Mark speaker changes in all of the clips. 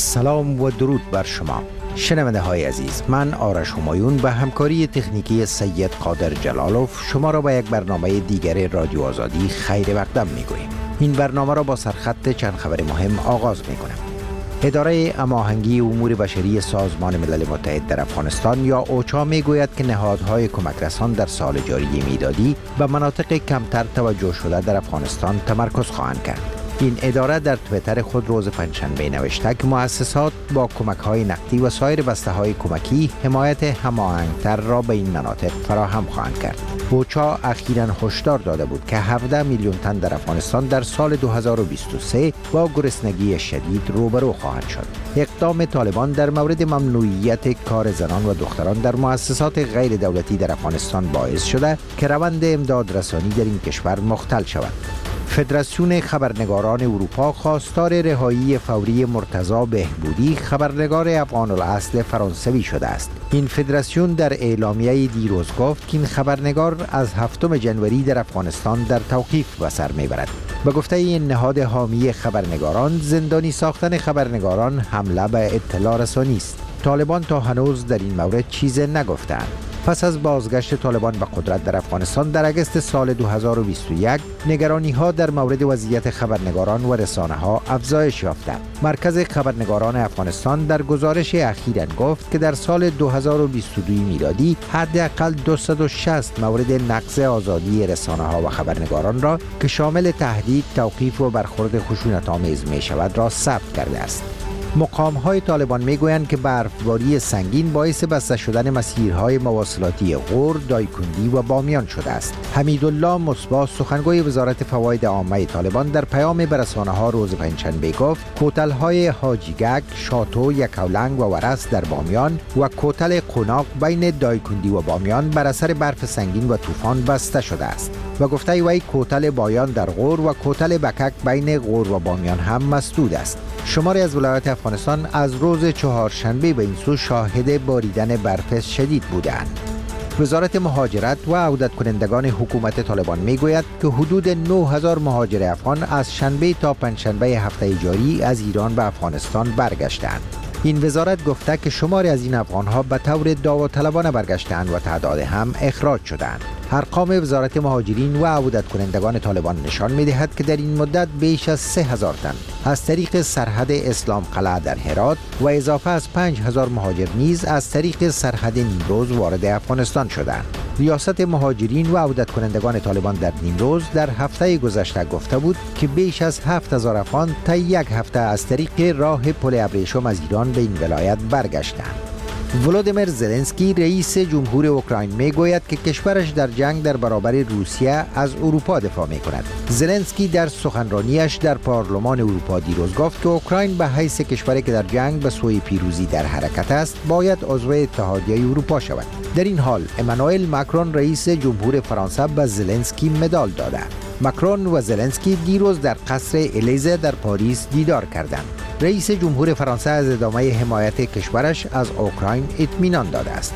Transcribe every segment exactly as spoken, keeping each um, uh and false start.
Speaker 1: سلام و درود بر شما شنونده های عزیز. من آرش همایون به همکاری تکنیکی سید قادر جلالوف شما را به یک برنامه دیگر رادیو آزادی خیر مقدم می گوییم. این برنامه را با سرخط چند خبر مهم آغاز می کنم. اداره هماهنگی امور بشری سازمان ملل متحد در افغانستان یا اوچا می گوید که نهادهای کمک رسان در سال جاری میلادی به مناطق کمتر توجه شده در افغانستان تمرکز خواهند کرد. این اداره در تویتر خود روز پنجشنبه نوشته که مؤسسات با کمک‌های نقدی و سایر بسته‌های کمکی حمایت هماهنگ‌تر را به این مناطق فراهم خواهند کرد. اوچا اخیراً هشدار داده بود که هفده میلیون تن در افغانستان در سال دو هزار و بیست و سه با گرسنگی شدید روبرو خواهند شد. اقدام طالبان در مورد ممنوعیت کار زنان و دختران در مؤسسات غیر دولتی در افغانستان باعث شده که روند امداد رسانی در این کشور مختل شود. فدراسیون خبرنگاران اروپا خواستار رهایی فوری مرتضی بهبودی خبرنگار افغان الاصل فرانسوی شده است. این فدراسیون در اعلامیه دیروز گفت که این خبرنگار از هفتم ژانویه در افغانستان در توقیف به سر میبرد. به گفته این نهاد حامی خبرنگاران، زندانی ساختن خبرنگاران حمله به اطلاع رسانی است. طالبان تا هنوز در این مورد چیز نگفتند. پس از بازگشت طالبان به قدرت در افغانستان در اگست سال دو هزار و بیست و یک، نگرانی‌ها در مورد وضعیت خبرنگاران و رسانه‌ها افزایش یافت. مرکز خبرنگاران افغانستان در گزارش اخیراً گفت که در سال دو هزار و بیست و دو میلادی حداقل دویست و شصت مورد نقض آزادی رسانه‌ها و خبرنگاران را که شامل تهدید، توقیف و برخورد خشونت‌آمیز می‌شود را ثبت کرده است. مقام‌های طالبان می‌گویند که برفباری سنگین باعث بسته شدن مسیرهای مواصلاتی غور، دایکندی و بامیان شده است. حمیدالله مصباح سخنگوی وزارت فواید عامه طالبان در پیام به رسانه‌ها روز پنجشنبه گفت کوتل‌های حاجیگک، شاتو، یکاولنگ و ورس در بامیان و کوتل قوناق بین دایکندی و بامیان بر اثر برف سنگین و طوفان بسته شده است. و گفته وی کوتل بایان در غور و کوتل بکک بین غور و بامیان هم مسدود است. شماری از ولایات افغانستان از روز چهارشنبه به این سو شاهد باریدن برف شدید بودند. وزارت مهاجرت و عودت کنندگان حکومت طالبان میگوید که حدود نه هزار مهاجر افغان از شنبه تا پنجشنبه هفته جاری از ایران به افغانستان برگشتند. این وزارت گفته که شماری از این افغان‌ها به طور داوطلبانه برگشتند و تعداد هم اخراج شدند. ارقام وزارت مهاجرین و عودت کنندگان طالبان نشان می‌دهد که در این مدت بیش از سه هزار تن از طریق سرحد اسلام قلعه در هرات و اضافه از پنج هزار مهاجر نیز از طریق سرحد نیمروز وارد افغانستان شدند. ریاست مهاجرین و عودت کنندگان طالبان در نیمروز در هفته گذشته گفته بود که بیش از هفت هزار افغان تا یک هفته از طریق راه پل ابریشم از ایران به این ولایت برگشتند. ولودیمیر زلنسکی رئیس جمهور اوکراین میگوید که کشورش در جنگ در برابر روسیه از اروپا دفاع میکند. زلنسکی در سخنرانیش در پارلمان اروپا دیروز گفت که اوکراین به حیث کشوری که در جنگ به سوی پیروزی در حرکت است باید عضو اتحادیه اروپا شود. در این حال امانوئل ماکرون رئیس جمهور فرانسه به زلنسکی مدال داده. ماکرون و زلنسکی دیروز در قصر الیزه در پاریس دیدار کردند. رئیس جمهور فرانسه از ادامه حمایت کشورش از اوکراین اطمینان داده است.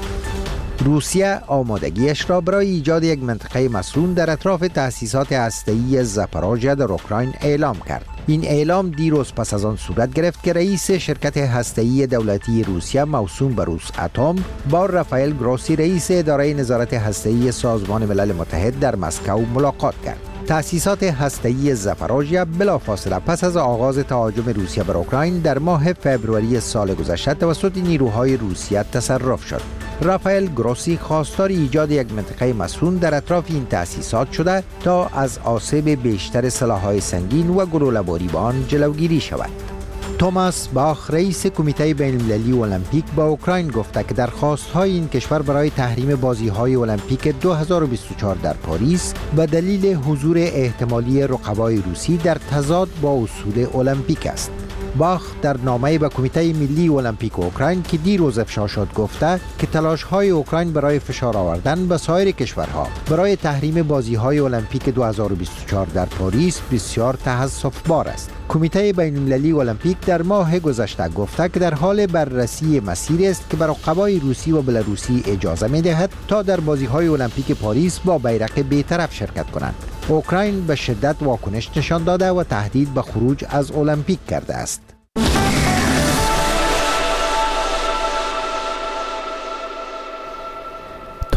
Speaker 1: روسیه آمادگیش را برای ایجاد یک منطقه مسکون در اطراف تأسیسات هسته‌ای زاپاروژیا در اوکراین اعلام کرد. این اعلام دیروز پس از آن صورت گرفت که رئیس شرکت هسته‌ای دولتی روسیه موسوم به روس اتم با رافائل گروسی رئیس اداره نظارت هسته‌ای سازمان ملل متحد در مسکو ملاقات کرد. تأسیسات هسته‌ای زاپاروژیا بلافاصله پس از آغاز تهاجم روسیه بر اوکراین در ماه فوریه سال گذشته توسط نیروهای روسیه تصرف شد. رافائل گروسی خواستار ایجاد یک منطقه مسکون در اطراف این تأسیسات شده تا از آسیب بیشتر سلاح‌های سنگین و گلوله‌باری به آن جلوگیری شود. توماس باخ رئیس کمیته بین‌المللی المپیک با اوکراین گفته که درخواست‌های این کشور برای تحریم بازی‌های المپیک دو هزار و بیست و چهار در پاریس به دلیل حضور احتمالی رقبای روسی در تضاد با اصول المپیک است. باخ در نامه‌ای به کمیته ملی المپیک اوکراین که دیروز افشا شد گفته که تلاش‌های اوکراین برای فشار آوردن به سایر کشورها برای تحریم بازی‌های المپیک دو هزار و بیست و چهار در پاریس بسیار تأسف‌بار است. کمیته بین‌المللی المپیک در ماه گذشته گفته که در حال بررسی مسیری است که بر رقبای روسی و بلاروسی اجازه می‌دهد تا در بازی‌های المپیک پاریس با بیرق بی‌طرف شرکت کنند. اوکراین به شدت واکنش نشان داده و تهدید به خروج از المپیک کرده است.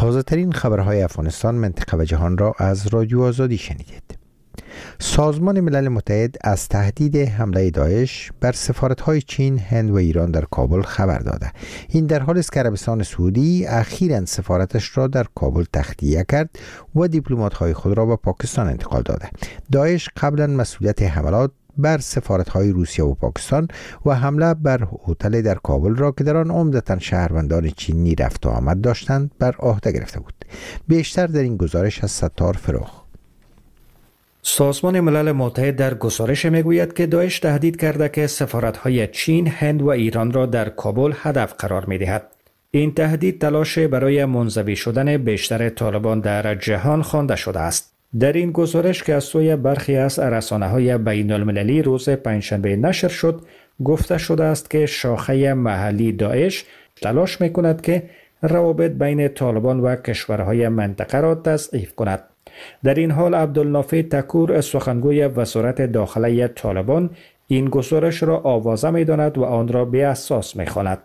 Speaker 1: تازه ترین خبرهای افغانستان، منطقه و جهان را از رادیو آزادی شنیدید. سازمان ملل متحد از تهدید حمله داعش بر سفارت‌های چین، هند و ایران در کابل خبر داده. این در حالی است که عربستان سعودی اخیراً سفارتش را در کابل تخلیه کرد و دیپلمات‌های خود را به پاکستان انتقال داده. داعش قبلا مسئولیت حملات بر سفارت‌های روسیه و پاکستان و حمله بر هتل در کابل را که در آن عمدتاً شهروندان چینی رفت و آمد داشتند بر عهده گرفته بود. بیشتر در این گزارش از ستار فروخ.
Speaker 2: سازمان ملل متحد در گزارش میگوید که داعش تهدید کرده که سفارت‌های چین، هند و ایران را در کابل هدف قرار می‌دهد. این تهدید تلاش برای منزوی شدن بیشتر طالبان در جهان خوانده شده است. در این گزارش که از سوی برخی از رسانه‌های بین‌المللی روز پنجشنبه نشر شد، گفته شده است که شاخه محلی داعش تلاش می‌کند که روابط بین طالبان و کشورهای منطقه را تضعیف کند. در این حال عبدالنافع تکور، سخنگوی وزارت داخلی طالبان، این گزارش را آوازه می‌داند و آن را بی‌اساس می‌خواند.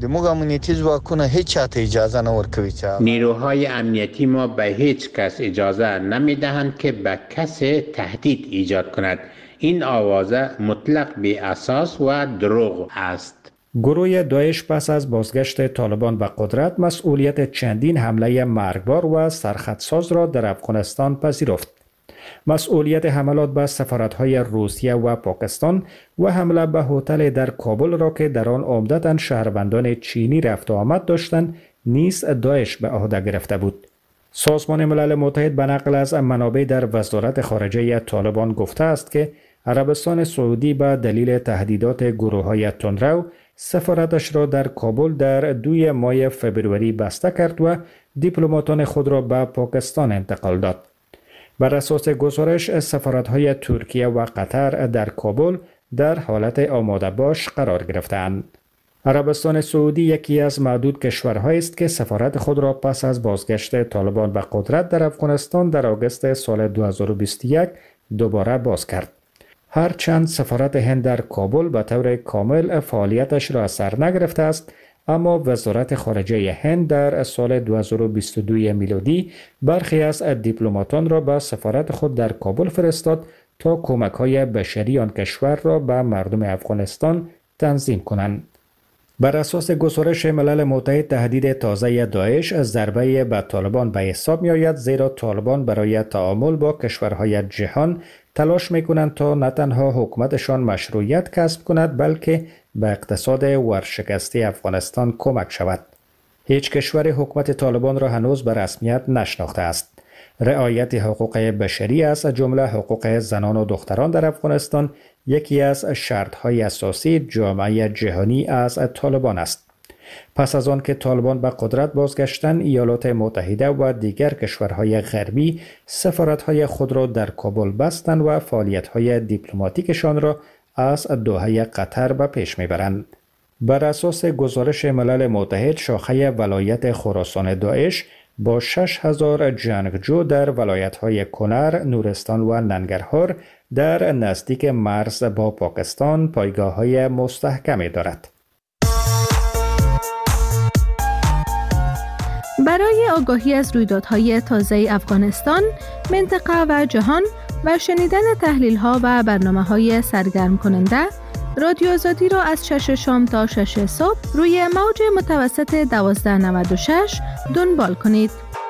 Speaker 3: نیروهای امنیتی ما به هیچ کس اجازه نمی‌دهند که به کسی تهدید ایجاد کند. این آوازه مطلق بی‌اساس و دروغ است.
Speaker 2: گروه داعش پس از بازگشت طالبان به قدرت مسئولیت چندین حمله مرگبار و سرخطساز را در افغانستان پذیرفت. مسئولیت حملات به سفارت‌های روسیه و پاکستان و حمله به هتل در کابل را که در آن عمدتاً شهروندان چینی رفت و آمد داشتند نیز داعش به عهده گرفته بود. سازمان ملل متحد به نقل از منابع در وزارت خارجه طالبان گفته است که عربستان سعودی به دلیل تهدیدات گروه‌های تندرو سفارتش را در کابل در دوی ماه فبروری بسته کرد و دیپلماتان خود را به پاکستان انتقال داد. بر اساس گزارش، سفارت‌های ترکیه و قطر در کابل در حالت آماده باش قرار گرفتند. عربستان سعودی یکی از معدود کشورهایی است که سفارت خود را پس از بازگشت طالبان به قدرت در افغانستان در آگوست سال دو هزار و بیست و یک دوباره باز کرد. هرچند سفارت هند در کابل به طور کامل فعالیتش را از سر نگرفته است، اما وزارت خارجه هند در سال دو هزار و بیست و دو میلادی برخی از دیپلماتان را به سفارت خود در کابل فرستاد تا کمک‌های بشری آن کشور را به مردم افغانستان تنظیم کنند. بر اساس گزارش ملل متحد، تهدید تازه داعش از ضربه به طالبان به حساب می‌آید، زیرا طالبان برای تعامل با کشورهای جهان تلاش می‌کنند تا نه تنها حکومتشان مشروعیت کسب کند بلکه به اقتصاد ورشکسته افغانستان کمک شود. هیچ کشور حکومت طالبان را هنوز به رسمیت نشناخته است. رعایت حقوق بشری از جمله حقوق زنان و دختران در افغانستان یکی از شرط‌های اساسی جامعه جهانی از طالبان است. پس از آن که طالبان به قدرت بازگشتند، ایالات متحده و دیگر کشورهای غربی سفارت‌های خود را در کابل بستند و فعالیت‌های دیپلماتیکشان را از دوحه قطر به پیش می‌برند. بر اساس گزارش ملل متحد، شاخه ولایت خراسان داعش با شش هزار جنگجو در ولایت‌های کنر، نورستان و ننگرهار در نزدیک مرز با پاکستان پایگاه‌های مستحکمی دارد.
Speaker 4: برای آگاهی از رویدادهای تازه افغانستان، منطقه و جهان و شنیدن تحلیل‌ها و برنامه‌های سرگرم کننده، رادیو آزادی را از شش شام تا شش صبح روی موج متوسط دوازده نود و شش دنبال کنید.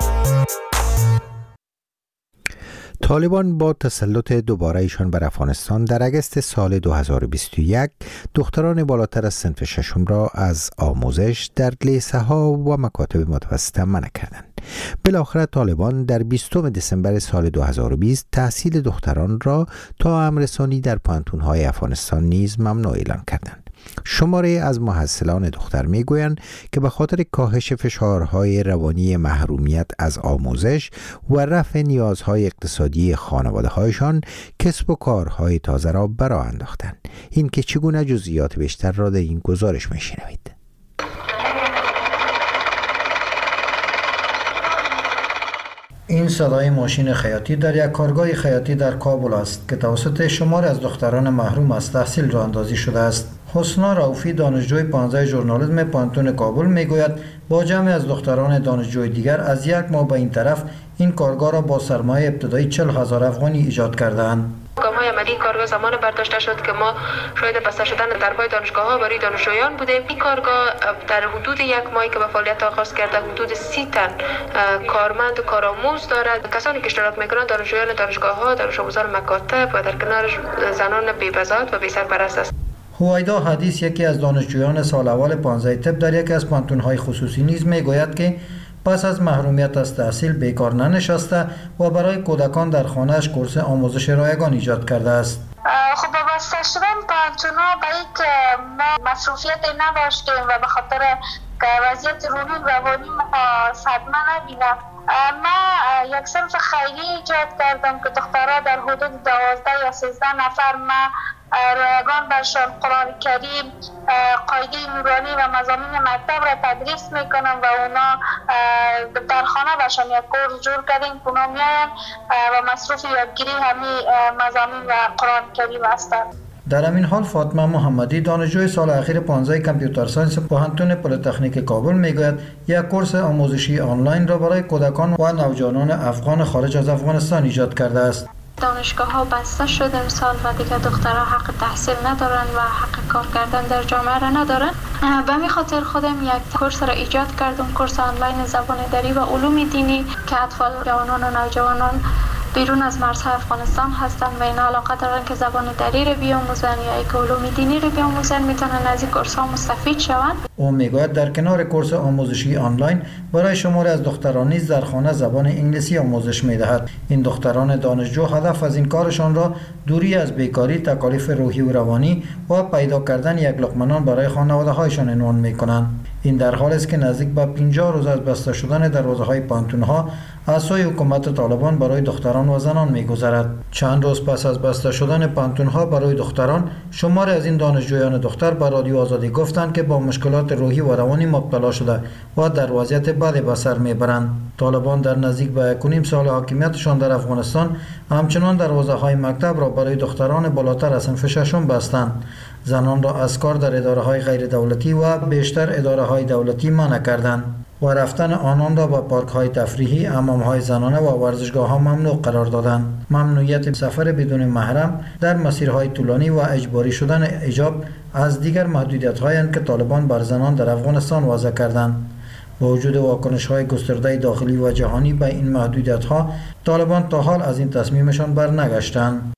Speaker 1: طالبان با تسلط دوباره ایشان بر افغانستان در اگست سال دو هزار و بیست و یک دختران بالاتر از صنف ششم را از آموزش در لیسه ها و مکاتب متوسطه منع کردند. بالاخره طالبان در بیستم دسامبر سال دو هزار و بیست تحصیل دختران را تا امرسانی در پانتون‌های افغانستان نیز ممنوع اعلان کردند. شماره از محصلان دختر میگویند که به خاطر کاهش فشارهای روانی محرومیت از آموزش و رفع نیازهای اقتصادی خانواده‌هایشان کسب و کارهای تازه را برآ انداختند. این که چگونه جزئیات بیشتر را در این گزارش میشنوید.
Speaker 5: این صدای ماشین خیاطی در یک کارگاه خیاطی در کابل است که توسط شمار از دختران محروم از تحصیل راه اندازی شده است. حسنا رؤوفی دانشجوی پانزده ژورنالیسم پانتون کابل میگوید با جمع از دختران دانشجوی دیگر از یک ماه به این طرف این کارگاه را با سرمایه ابتدایی چهل هزار افغانی ایجاد کرده‌اند.
Speaker 6: گام‌های عملی کارگاه زمان برداشته شد که ما شاید بسته شدن درهای دانشگاه‌ها برای دانشجویان بودیم. این کارگاه در حدود یک ماهی که به فعالیت آغاز کرده حدود سی تن کارمند و کارآموز دارد. کسانی که اشتراک می‌کنند دانشجویان دانشگاه‌ها، دانش آموزان مکاتب و در کنار زنان بی‌بضاعت و بی‌سرپرست است.
Speaker 5: هویدا حدیث یکی از دانشجویان سال اول پانزده طب در یکی از پانتون‌های خصوصی نیز میگوید که پس از محرومیت از تحصیل بیکار ننشسته و برای کودکان در خانه‌اش کورس آموزش رایگان ایجاد کرده است.
Speaker 7: خب وابسته شدن پانتونا به اینکه ما مصروفیت نداشتیم و به خاطر وضعیت روحی و روانی ما صدمه نبینم، ما یک صنف خیلی ایجاد کردم که دخترها در حدود دوازده یا سیزده نفر ما رایگان برشان قرآن کریم، قاعده نورانی و مضامین مکتب را تدریس میکنم و اونا در خانه برشان یک کورس جور کردیم که اونا میاین و مصروف یادگیری همین مضامین و قرآن کریم هستند.
Speaker 5: در همین حال فاطمه محمدی دانشجوی سال اخیر پانزده کامپیوتر ساینس پوهنتون پلی‌تکنیک کابل میگوید یک کورس آموزشی آنلاین را برای کودکان و نوجوانان افغان خارج از افغانستان ایجاد کرده است.
Speaker 8: دانشگاه ها بسته شد امسال و دیگه دخترها حق تحصیل ندارن و حق کار کردن در جامعه را ندارن. به همین خاطر خودم یک کورس را ایجاد کردم، کورس آنلاین زبان دری و علوم دینی که اطفال، جوانان و نوجوانان بیرون از مرزهای افغانستان هستند و این علاقه دارن که زبان دری رو بیاموزن یا یک علوم دینی رو بیاموزن، میتونن از این کورس ها مستفید شوند.
Speaker 5: او میگوید در کنار کورس آموزشی آنلاین برای شماری از دختران نیز در خانه زبان انگلیسی آموزش میدهد. این دختران دانشجو هدف از این کارشان را دوری از بیکاری، تکالیف روحی و روانی و پیدا کردن یک لقمه نان برای خانواده هایشان عنوان میکنند. این در حالی است که نزدیک به پنجاه روز از بسته شدن دروازه‌های پانتون‌ها از سوی حکومت طالبان برای دختران و زنان می‌گذرد. چند روز پس از بسته شدن پانتون‌ها برای دختران، شماری از این دانشجویان دختر به رادیو آزادی گفتند که با مشکلات روحی و روانی مبتلا شده و در وضعیت بدی به سر میبرند. طالبان در نزدیک به یک و نیم سال حاکمیتشان در افغانستان همچنان دروازه‌های مکتب را برای دختران بالاتر از صنف ششم بستند. زنان را از کار در اداره‌های غیر دولتی و بیشتر اداره‌های دولتی منع کردند و رفتن آنان را به پارک‌های تفریحی، حمام‌های زنانه و ورزشگاه‌ها ممنوع قرار دادند. ممنوعیت سفر بدون محرم در مسیرهای طولانی و اجباری شدن حجاب از دیگر محدودیت‌هایی است که طالبان بر زنان در افغانستان وضع کردند. با وجود واکنش‌های گسترده داخلی و جهانی به این محدودیت‌ها، طالبان تا حال از این تصمیمشان برنگشتند.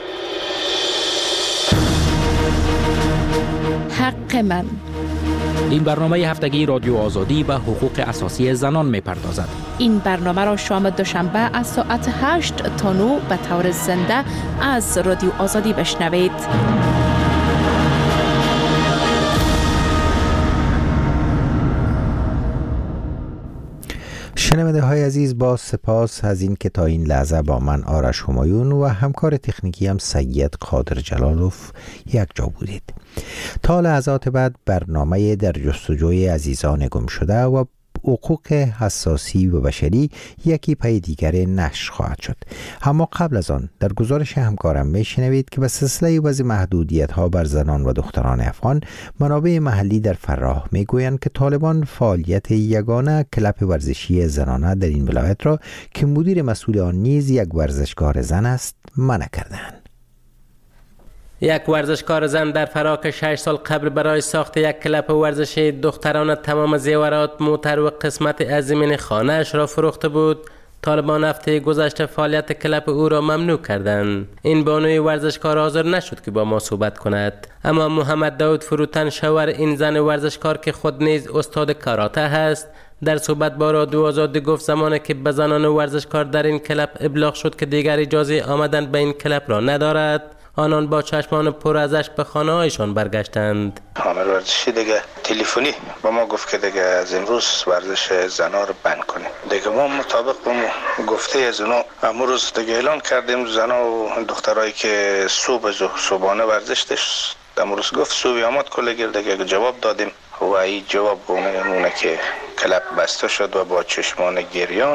Speaker 9: حق من.
Speaker 10: این برنامه هفتگی رادیو آزادی به حقوق اساسی زنان می‌پردازد.
Speaker 9: این برنامه را شام دوشنبه از ساعت هشت تا نه به طور زنده از رادیو آزادی بشنوید.
Speaker 1: شنونده های عزیز، با سپاس از این که تا این لحظه با من آرش همایون و همکار تکنیکی هم سید قادر جلالوف یک جا بودید. تا لحظات بعد برنامه در جستجوی عزیزان گم شده و حقوق حساسی و بشری یکی پی دیگر نشر خواهد شد. اما قبل از آن در گزارش همکارم میشنوید که به سلسله بعضی محدودیت ها بر زنان و دختران افغان، منابع محلی در فراه میگویند که طالبان فعالیت یگانه کلب ورزشی زنانه در این ولایت را که مدیر مسئول آن نیز یک ورزشکار زن است منع کردند.
Speaker 11: یک ورزشکار زن در فراه که شش سال قبل برای ساخت یک کلب ورزشی دختران تمام زیورات، موتر و قسمت از زمین خانه‌اش را فروخته بود، طالبان هفته گذشته فعالیت کلب او را ممنوع کردند. این بانوی ورزشکار حاضر نشد که با ما صحبت کند، اما محمد داود فروتن، شوهر این زن ورزشکار که خود نیز استاد کاراته است، در صحبت با رادیو آزادی گفت زمانی که به زنان ورزشکار در این کلب ابلاغ شد که دیگر اجازه آمدن به این کلب را ندارد، آنان با چشمان پر ازش به خانه هایشان برگشتند.
Speaker 12: آمر ورزشی دیگه تلفنی با ما گفت که دیگه از امروز ورزش زنا رو بند کنیم. دیگه ما مطابق با گفته از اونا امروز دیگه اعلان کردیم زنا و دخترایی که صبح صبحانه ورزش داشت امروز گفت صبح آمد کل گیر دیگه جواب دادیم و این جواب اونه که کلب بسته شد و با چشمان گریان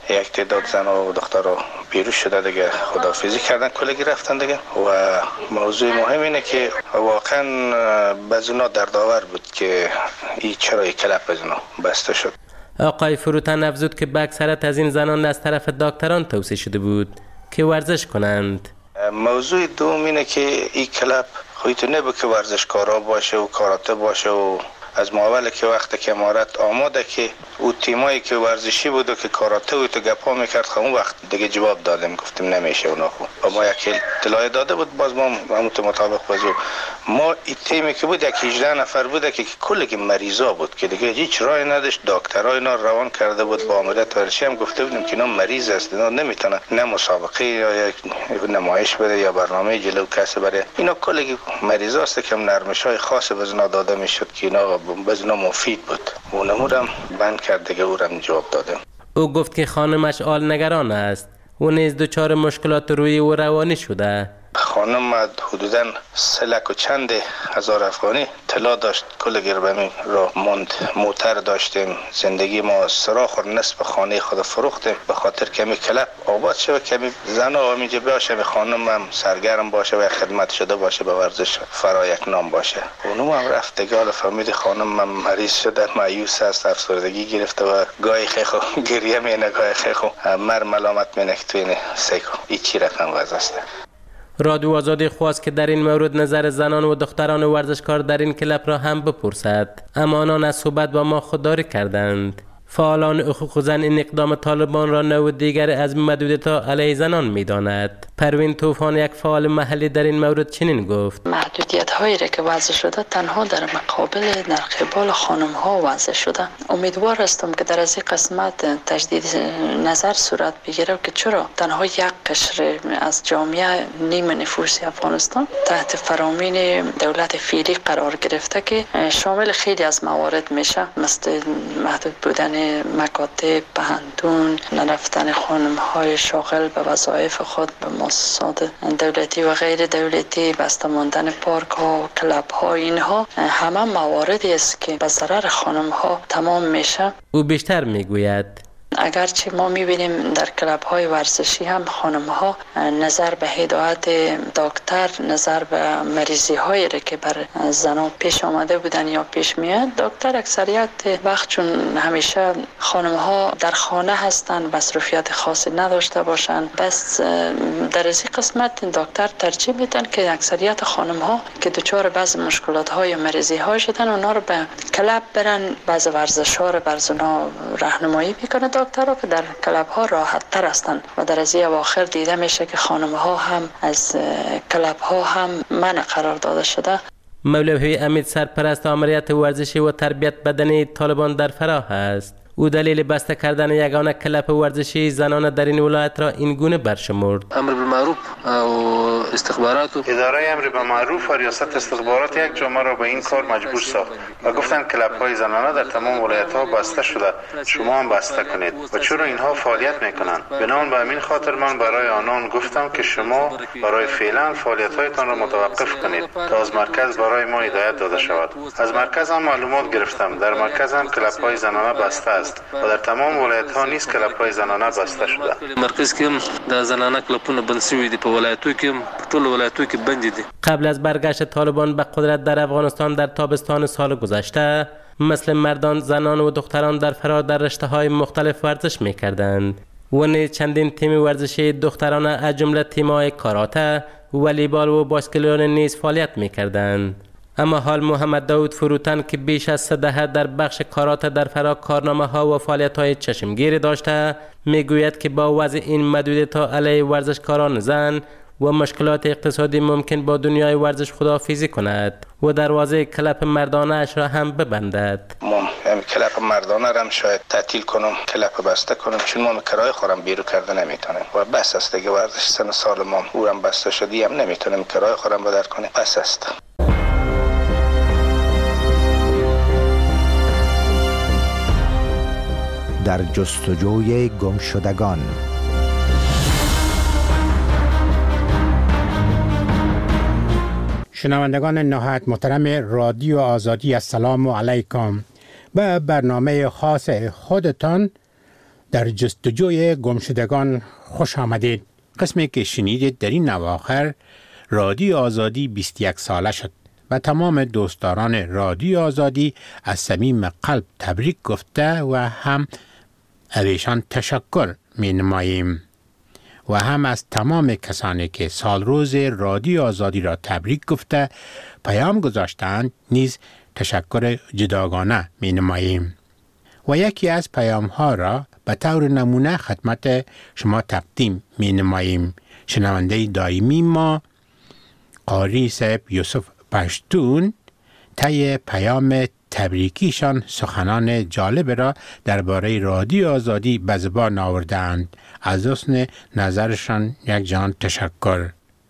Speaker 12: یک تعداد زن و دخترها بیرون شده دیگه خداحافظی کردن، کلگی رفتن دیگه. و موضوع مهم اینه که واقعا بعضی اونا دردآور بود که این چرا یک کلپ از اونا بسته شد.
Speaker 11: آقای فروتن افزود که به اکثرت از این زنان از طرف دکتران توصیه شده بود که ورزش کنند.
Speaker 12: موضوع دوم اینه که این کلپ خودتو نبه که ورزشکارا باشه و کاراته باشه و از ماول که وقت که امارت آماده که او تیمایی که ورزشی بود و که کاراته و تو گپا میکرد خب اون وقت دیگه جواب دادیم، گفتیم نمیشه اونا خوب. و ما یک اطلاع داده بود، باز ما همونطور مطابق بازو ما این تیمی که بود یک هجده نفر بود که کلی که مریضا بود که دیگه هیچ راهی نداشت. دکترها اینا روان کرده بود با امارت ورزشی، هم گفته بودیم که اینا مریض است، اینا نمیتونه نه مسابقه یا یک نمایش بده یا برنامه جلو کسی بره. اینا کلی مریضا است که نرمش‌های خاص به اینا داده میشد که اینا به اینا مفید بود. اونمودم بند کرد دیگه، اورم جواب دادم.
Speaker 11: او گفت که خانمش آل نگران است و نیز دچار مشکلات روی و روانی شده.
Speaker 12: خانم حدوداً سه لک و چند هزار افغانی طلا داشت، کل گربمی را ماند. موتر داشتیم، زندگی ما سراخ و نصف خانه خود فروختیم به خاطر کمی کلپ آباد شه، کمی زن و اینجا باشه، خانم هم سرگرم باشه و خدمت شده باشه به ورزش فرا یک نام باشه. اونم هم رفت دیگه، حالا فهمید خانم هم مریض شده، مایوس است، افسردگی گرفته و گاهی خیخو گریه مینه، گاهی خیخو مر ملامت مینه که توی این سیکو این چی رقم وضع است.
Speaker 11: رادیو آزادی خواست که در این مورد نظر زنان و دختران ورزشکار در این کلپ را هم بپرسد، اما آنان از صحبت با ما خودداری کردند. فعالان حقوق زن این اقدام طالبان را نوع دیگر از محدودیت‌ها علیه زنان می‌داند. پروین طوفان، یک فعال محلی، در این مورد چنین گفت:
Speaker 13: محدودیت‌هایی را که وضع شده تنها در مقابل در قبال خانم‌ها وضع شده. امیدوار هستم که در از این قسمت تجدید نظر صورت بگیره که چرا تنها یک قشر از جامعه نیم نفوس افغانستان تحت فرامین دولت فعلی قرار گرفته که شامل خیلی از موارد میشه، مثل محدود بودن مکاتب، پهندون، نرفتن خانم‌های شاغل به وظایف خود به مؤسسات دولتی و غیر دولتی، بسته ماندن پارک ها و کلب ها، اینها همه مواردی است که به ضرر خانم‌ها تمام میشه.
Speaker 11: او بیشتر میگوید
Speaker 13: اگرچه ما میبینیم در کلب های ورزشی هم خانم ها نظر به هدایت دکتر، نظر به مریضی هایی که بر زنان پیش آمده بودن یا پیش میاد، دکتر اکثریت وقت چون همیشه خانم ها در خانه هستن، مصروفیت خاصی نداشته باشن، بس در این قسمت دکتر ترجیح میدن که اکثریت خانم ها که دچار بعض مشکلات های مریضی های شدن اونا رو به کلب برن، بعض ورزش ها رو بر اونا راهنمایی میکنه دکترها که در کلب ها راحت تر هستند و در از اواخر دیده میشه که خانم ها هم از کلب ها هم منع قرار داده شده.
Speaker 11: مولوی امید، سرپرست آمریت ورزشی و تربیت بدنی طالبان در فراه است. او دلیل بسته کردن یگانه کلپ ورزشی زنان در این ولایت را این گونه برشمرد:
Speaker 14: امر بالمعروف و استخبارات و
Speaker 15: اداره امر بالمعروف و ریاست استخبارات یک جامعه را به این کار مجبور ساخت و گفتند کلپ های زنانه در تمام ولایت ها بسته شده، شما هم بسته کنید. و چرا اینها فعالیت میکنند؟ بنابراین به همین خاطر من برای آنان گفتم که شما برای فعلا فعالیت هایتان را متوقف کنید تا از مرکز برای ما هدایت داده شود. از مرکز هم معلومات گرفتم، در مرکز هم کلپ های زنانه بسته است و در تمام ولایت ها نیز کلپ های زنانه بسته شده.
Speaker 14: مرکز که د زنانه کلپونه بند شوي دي په ولایتو کې ټول ولایتو کې بند دي.
Speaker 11: قبل از برگشت طالبان به قدرت در افغانستان در تابستان سال گذشته، مثل مردان، زنان و دختران در فرار در رشته‌های مختلف ورزش می‌کردند و نیز چندین تیم ورزشی دختران از جمله تیم‌های کاراته، والیبال و باسکتبال نیز فعالیت می‌کردند. اما حال محمد داود فروتن که بیش از سه دهه در بخش کاراته در فرا کارنامه ها و فعالیت های چشمگیری داشته، میگوید که با وضع این محدودیت‌ها علیه ورزشکاران زن و مشکلات اقتصادی ممکن با دنیای ورزش خداحافظی کند و دروازه کلپ مردانه اش را هم ببندد.
Speaker 12: ما هم کلپ مردانه را هم شاید تعطیل کنم، کلپ بسته کنم، چون ما کرایه خورم بیرو کرده نمیتونیم و بس است دیگه. ورزش سن سال ما اورم بسته شدی هم نمیتونیم کرایه خورم بدر کنیم، بس است.
Speaker 1: در جستجوی گمشدگان.
Speaker 16: شنوندگان نهایت محترم رادیو آزادی، السلام علیکم. به برنامه خاص خودتان در جستجوی گمشدگان خوش آمدید. قسمی که شنیدید در این اواخر رادیو آزادی بیست و یک ساله شد و تمام دوستداران رادیو آزادی از صمیم قلب تبریک گفته و هم از ایشان تشکر می نماییم و هم از تمام کسانی که سال روز رادیو آزادی را تبریک گفته پیام گذاشتند نیز تشکر جداگانه می نماییم و یکی از پیام ها را به طور نمونه خدمت شما تقدیم می نماییم. شنونده دائمی ما قاری صاحب یوسف پشتون طی پیام تبریکیشان سخنان جالب را درباره رادیو آزادی به زبان آوردند. از حسن نظرشان یک جان تشکر.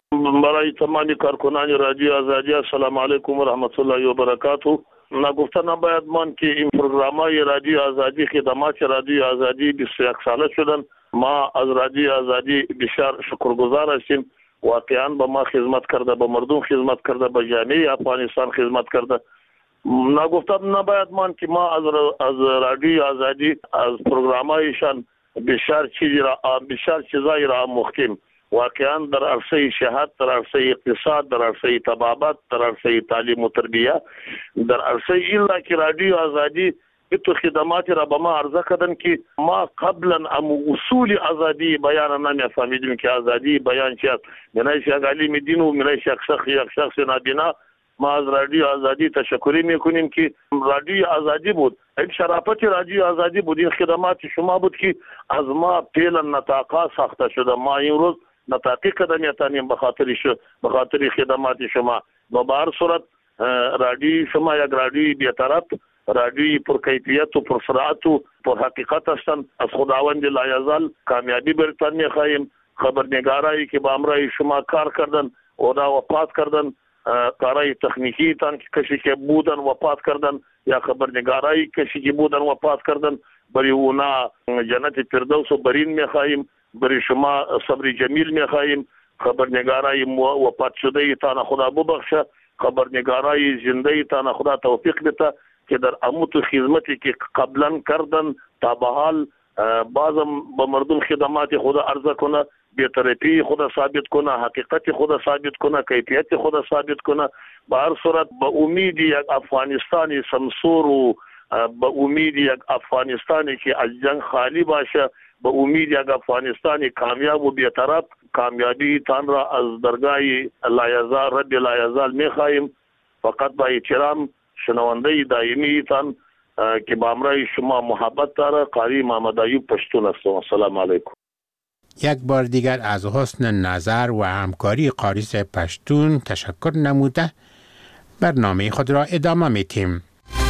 Speaker 17: برای تمامی کارکنان رادیو آزادی السلام علیکم و رحمت الله و برکاته. نگفته نباید من که این پروگرام‌های رادیو آزادی خدمات رادیو آزادی بیست و یک ساله شدن. ما از رادیو آزادی بسیار شکرگزار هستیم. واقعا به ما خدمت کرده، به مردم خدمت کرده، به جامعه افغانستان خدمت کرده. نگفته نباید من که ما از از رادیو آزادی از پروگرام‌هایشان بسیار چیزی را بسیار چیزایی را آموختیم. واقعا در عرصه صحت، در عرصه اقتصاد، در عرصه طبابت، در عرصه تعلیم و تربیه، در عرصه ایلا که رادیو آزادی تو خدماتی را به ما عرضه کردن که ما قبلا ام اصول آزادی بیان نمی‌فهمیدیم که آزادی بیان چیست. منایش یک علیم دین و منایش یک شخص یک شخص نابینا. ما از رادیو آزادی تشکری میکنیم که رادیو آزادی بود. این شرافت رادیو آزادی بود. این خدمات شما بود که از ما پیلا نطاقا ساخته شده. ما این روز نطاقی قدم یتانیم به خاطر به خاطر خدمات شما. و به هر صورت رادیو شما یک رادیو بی‌طرف، رادیو پر کیفیت و پر سرعت و پر حقیقت هستند. از خداوند لایزال کامیابی برتان میخواهیم. خبرنگارایی که با امرای شما کار کردن اونا وفات کردن، کارهای تکنیکی تان کسی که بودن وفات کردن یا خبرنگارایی کسی که بودن وفات کردن، برای اونا جنت فردوس و برین میخواهیم. برای شما صبر جمیل میخواهیم. خبرنگارای وفات شده تان خدا ببخشه، خبرنگارای زنده تان خدا توفیق بده که در اموت و خدمتی که قبلا کردن تا به حال بازم به مردم خدمات خدا عرضه کنه، بی‌طرفی خدا ثابت کنه، حقیقت خدا ثابت کنه، کیفیت خدا ثابت کنه. به هر صورت به امید یک افغانستانی سمسور و به امید یک افغانستانی که از جنگ خالی باشه، به امید یک افغانستانی کامیاب و بی‌طرف، کامیابی تان را از درگاه لایزال رب لایزال می‌خواهیم. فقط با احترام شنونده دائمی تان که با امرای شما محبت داره، قاری محمد ایوب پشتون هستم. السلام علیکم.
Speaker 16: یک بار دیگر از حسن نظر و همکاری قاری صاحب پشتون تشکر نموده برنامه خود را ادامه میتیم.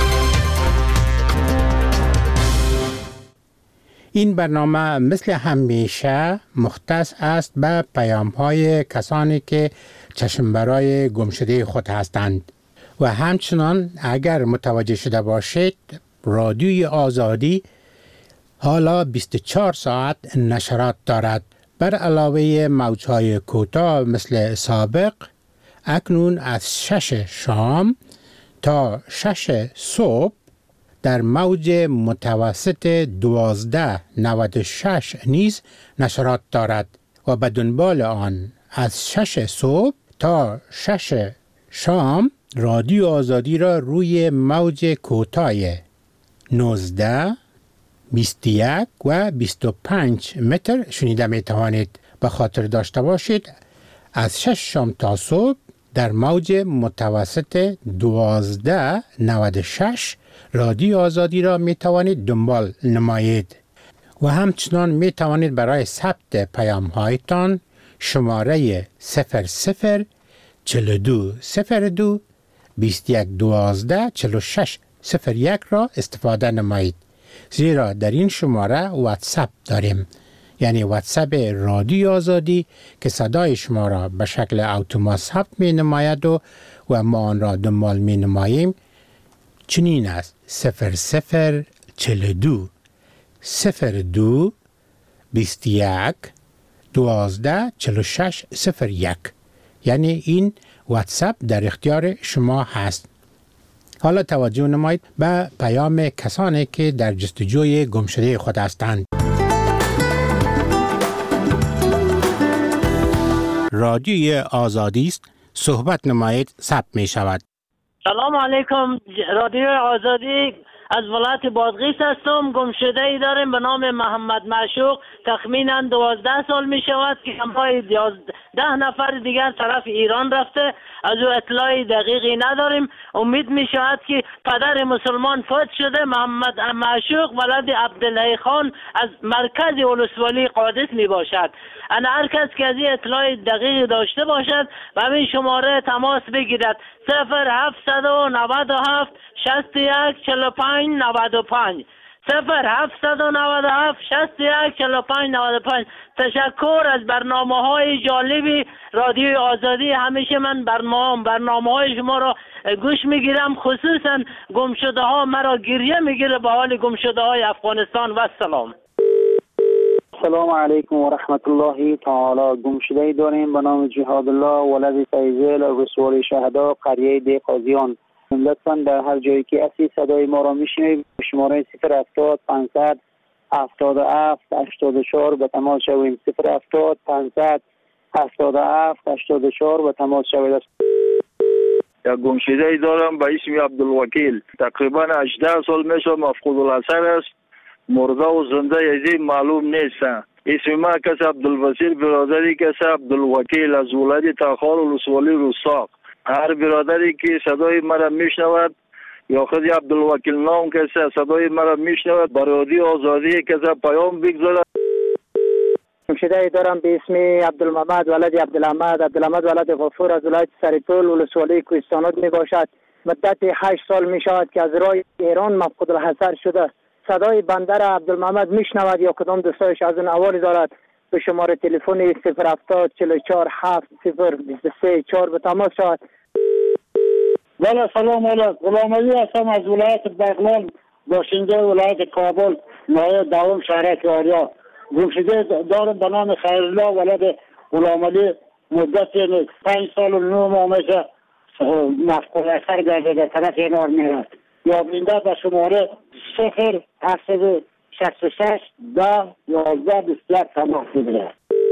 Speaker 16: این برنامه مثل همیشه مختص است به پیام های کسانی که چشم برای گمشده خود هستند و همچنان اگر متوجه شده باشید رادیوی آزادی حالا بیست و چهار ساعت نشرات دارد. بر علاوه موجهای کوتاه مثل سابق اکنون از شش شام تا شش صبح در موج متوسط دوازده نود و شش نیز نشرات دارد و به دنبال آن از شش صبح تا شش شام رادیو آزادی را روی موج کوتاه نوزده، بیست و یک و بیست و پنج متر شنیده می توانید. به خاطر داشته باشید از شش شام تا صبح در موج متوسط دوازده نود و شش رادیو آزادی را می توانید دنبال نمایید و همچنان می توانید برای ثبت پیام هایتان شماره صفر صفر چهل و دو صفر دو بیست و یک دوازده چهل و شش صفر یک را استفاده نمایید، زیرا در این شماره واتساپ داریم، یعنی واتساپ رادیو آزادی که صدای شما را به شکل اتومات ثبت می نماید و و ما آن را دنبال می نماییم. چنین است: صفر صفر چهل و دو صفر دو بیست و یک دوازده چهل و شش صفر یک. یعنی این واتساپ در اختیار شما هست. حالا توجه نمایید به پیام کسانی که در جستجوی گمشده خود هستند. رادیوی آزادی است. صحبت نمایید ثبت می شود.
Speaker 18: سلام علیکم. رادیو آزادی از ولایت بادغیس هستم. گمشده ای داریم به نام محمد معشوق. تخمینا دوازده سال می شود که همراه ده نفر دیگر طرف ایران رفته. از او اطلاعی دقیقی نداریم. امید می شود که پدر مسلمان فوت شده. محمد معشوق ولد عبدالله خان از مرکز ولسوالی قادس می باشد. انا هر کس که از این اطلاع دقیق داشته باشد و همین شماره تماس بگیرد صفر هفتصد و نود و هفت شصت و یک چهل و پنج نود و پنج صفر هفتصد و نود و هفت شصت و یک چهل و پنج نود و پنج. تشکر از برنامه های جالبی رادیوی آزادی. همیشه من برنامه برنامه های شما را گوش میگیرم، خصوصا گمشده ها مرا گریه میگیره به حال گمشده های افغانستان. و سلام.
Speaker 19: السلام علیکم و رحمت الله تعالی. گمشده داریم به نام جهاد الله ولد فیضل رسول شهدا قریه دی قاضیان. لطفا در هر جایی که اسی صدای ما را میشنوید شماره صفر هفتاد پانصد هفتاد و هفت هشتاد و چهار به تماس شویم. صفر هفتاد پانصد هفتاد و هفت هشتاد و چهار به تماس شوید.
Speaker 20: یا گمشده ای دارم به اسم عبدالوکیل. تقریبا هجده سال میشه مفقود الاثر است. مرده و زنده یزی معلوم نیستن. اسم ما کس عبدالوسیل، برادری کس عبدالوکیل از ولایت تاخال ولسوالی روساق. هر برادری که صدای مرا میشنود یا خود عبدالوکیل نام کسی صدای مرا میشنود برادری آزادی کسی پیام بگذارد.
Speaker 19: گمشده دارم به اسم عبدالمحمد ولد عبدالحمد. عبدالحمد ولد غفور از ولایت سرپل ولسوالی کوهستانات می باشد. مدت هشت سال می شود که از راه ایران مفقود الحضر شده. صدای بنده را عبدالمحمد میشنود یا کدام دوستایش از اون احوالی دارد به شماره تلفن صفر هفتاد چهل و چهار هفت صفر بیست و سه چهار به تماس شود.
Speaker 21: بله سلام علیکم. غلام علی هستم از ولایت بغلان باشنده ولایت کابل نایب دوم شهرک آریا. گمشده دارم به نام خیرالله ولد غلام علی. مدت پنج سال و نه ماه میشه مفقود اثر گرده در طرف ایران میرد. یا بینده به شماره صفر هفتصد شصت و شش ده یازده بیست و یک تماس بگیرد.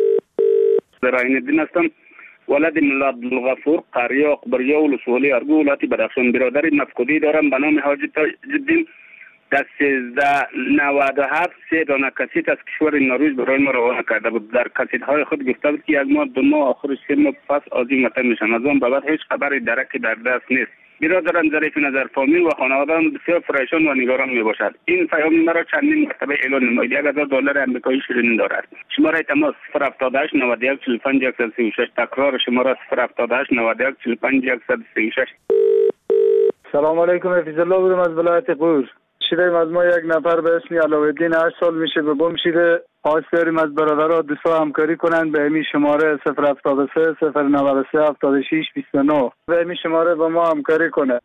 Speaker 22: زراین الدین هستم ولد ملا عبدالغفور قریه اقبریه ولسوالی ارگو ولایت بدخشان. برادر مفقودی دارم به نام حاجی تاج‌الدین. در سیزده نود و هفت سه دانه کسیت از کشور نروژ برای ما روانه کرده بود. در کسیت های خود گفته بود که یک ماه دو ماه آخرش سه ماه پس آزی وطن میشن. از آن بعد هیچ خبری درکی در دست نیست. برادرم ظریف نظر فامیل و خانواده‌ام بسیار پریشان و نگران می باشد. این پیام مرا چندین مرتبه اعلان نمایید. یک هزار دلار آمریکایی شیرین دارد. شماره تماس صفر هفتاد و هشت نود و یک چهل و پنج صد و سی و شش. تکرار شماره صفر هفتاد و هشت نود و یک چهل و پنج صد و سی و شش.
Speaker 23: سلام علیکم. حفیظ الله بودم از ولایت قور. شیریم از ما یک نفر به اسم علاءالدین هشت سال میشه به گم شده. خواهش داریم از برادرها دوستا همکاری کنند به همین شماره صفر هفتاد و سه صفر نود و سه هفتاد و شش بیست و نه به همین شماره با ما همکاری کنند.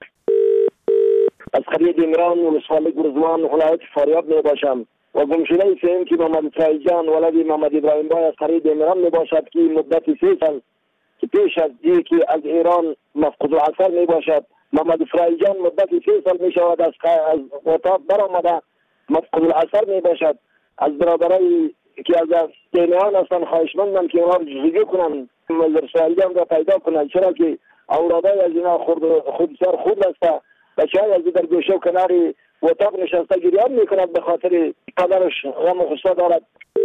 Speaker 24: از قریه دیمران ولسوالی گرزوان ولایت فاریاب می باشم و گمشده سیم که محمد فرایجان ولد محمد ابراهیم بای از قریه دیمران می باشد که مدت سه سال که پیش از دی که از ایران مفقود الاثر می باشد. محمد فرایجان مدت سه سال می شود از از اتاق برآمده مفقود الاثر می باشد. از برادرای که از دیمیان هستن خواهشمندم که اونا رو جزگی کنن مزر فرایجان را پیدا کنن، چرا که اولادای از اینا خود خود بسیار خوب است. بچه های از در گوشه و کناری اتاق نشسته گریان میکند به خاطر پدرش غم و غصه دارد.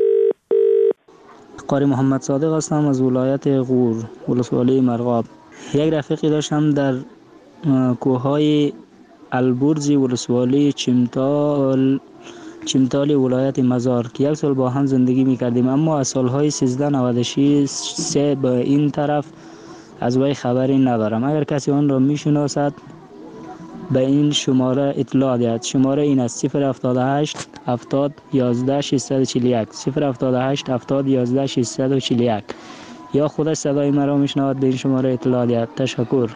Speaker 25: قاری محمد صادق هستم از ولایت غور ولسوالی مرغاب. یک رفیقی داشتم در کوههای البرز ولسوالی چمتال چمتال ولایت مزار که یک سال با هم زندگی میکردیم، اما از سالهای سیزده نود و شش سه به این طرف از وی خبری ندارم. اگر کسی آن را میشناسد به این شماره اطلاع دهد. شماره این است صفر هفتاد و هشت هفتاد یازده ششصد و چهل و یک صفر هفتاد و هشت هفتاد یازده ششصد و چهل و یک یا خودش صدای مرا میشنود به این شماره اطلاع دهد. تشکر.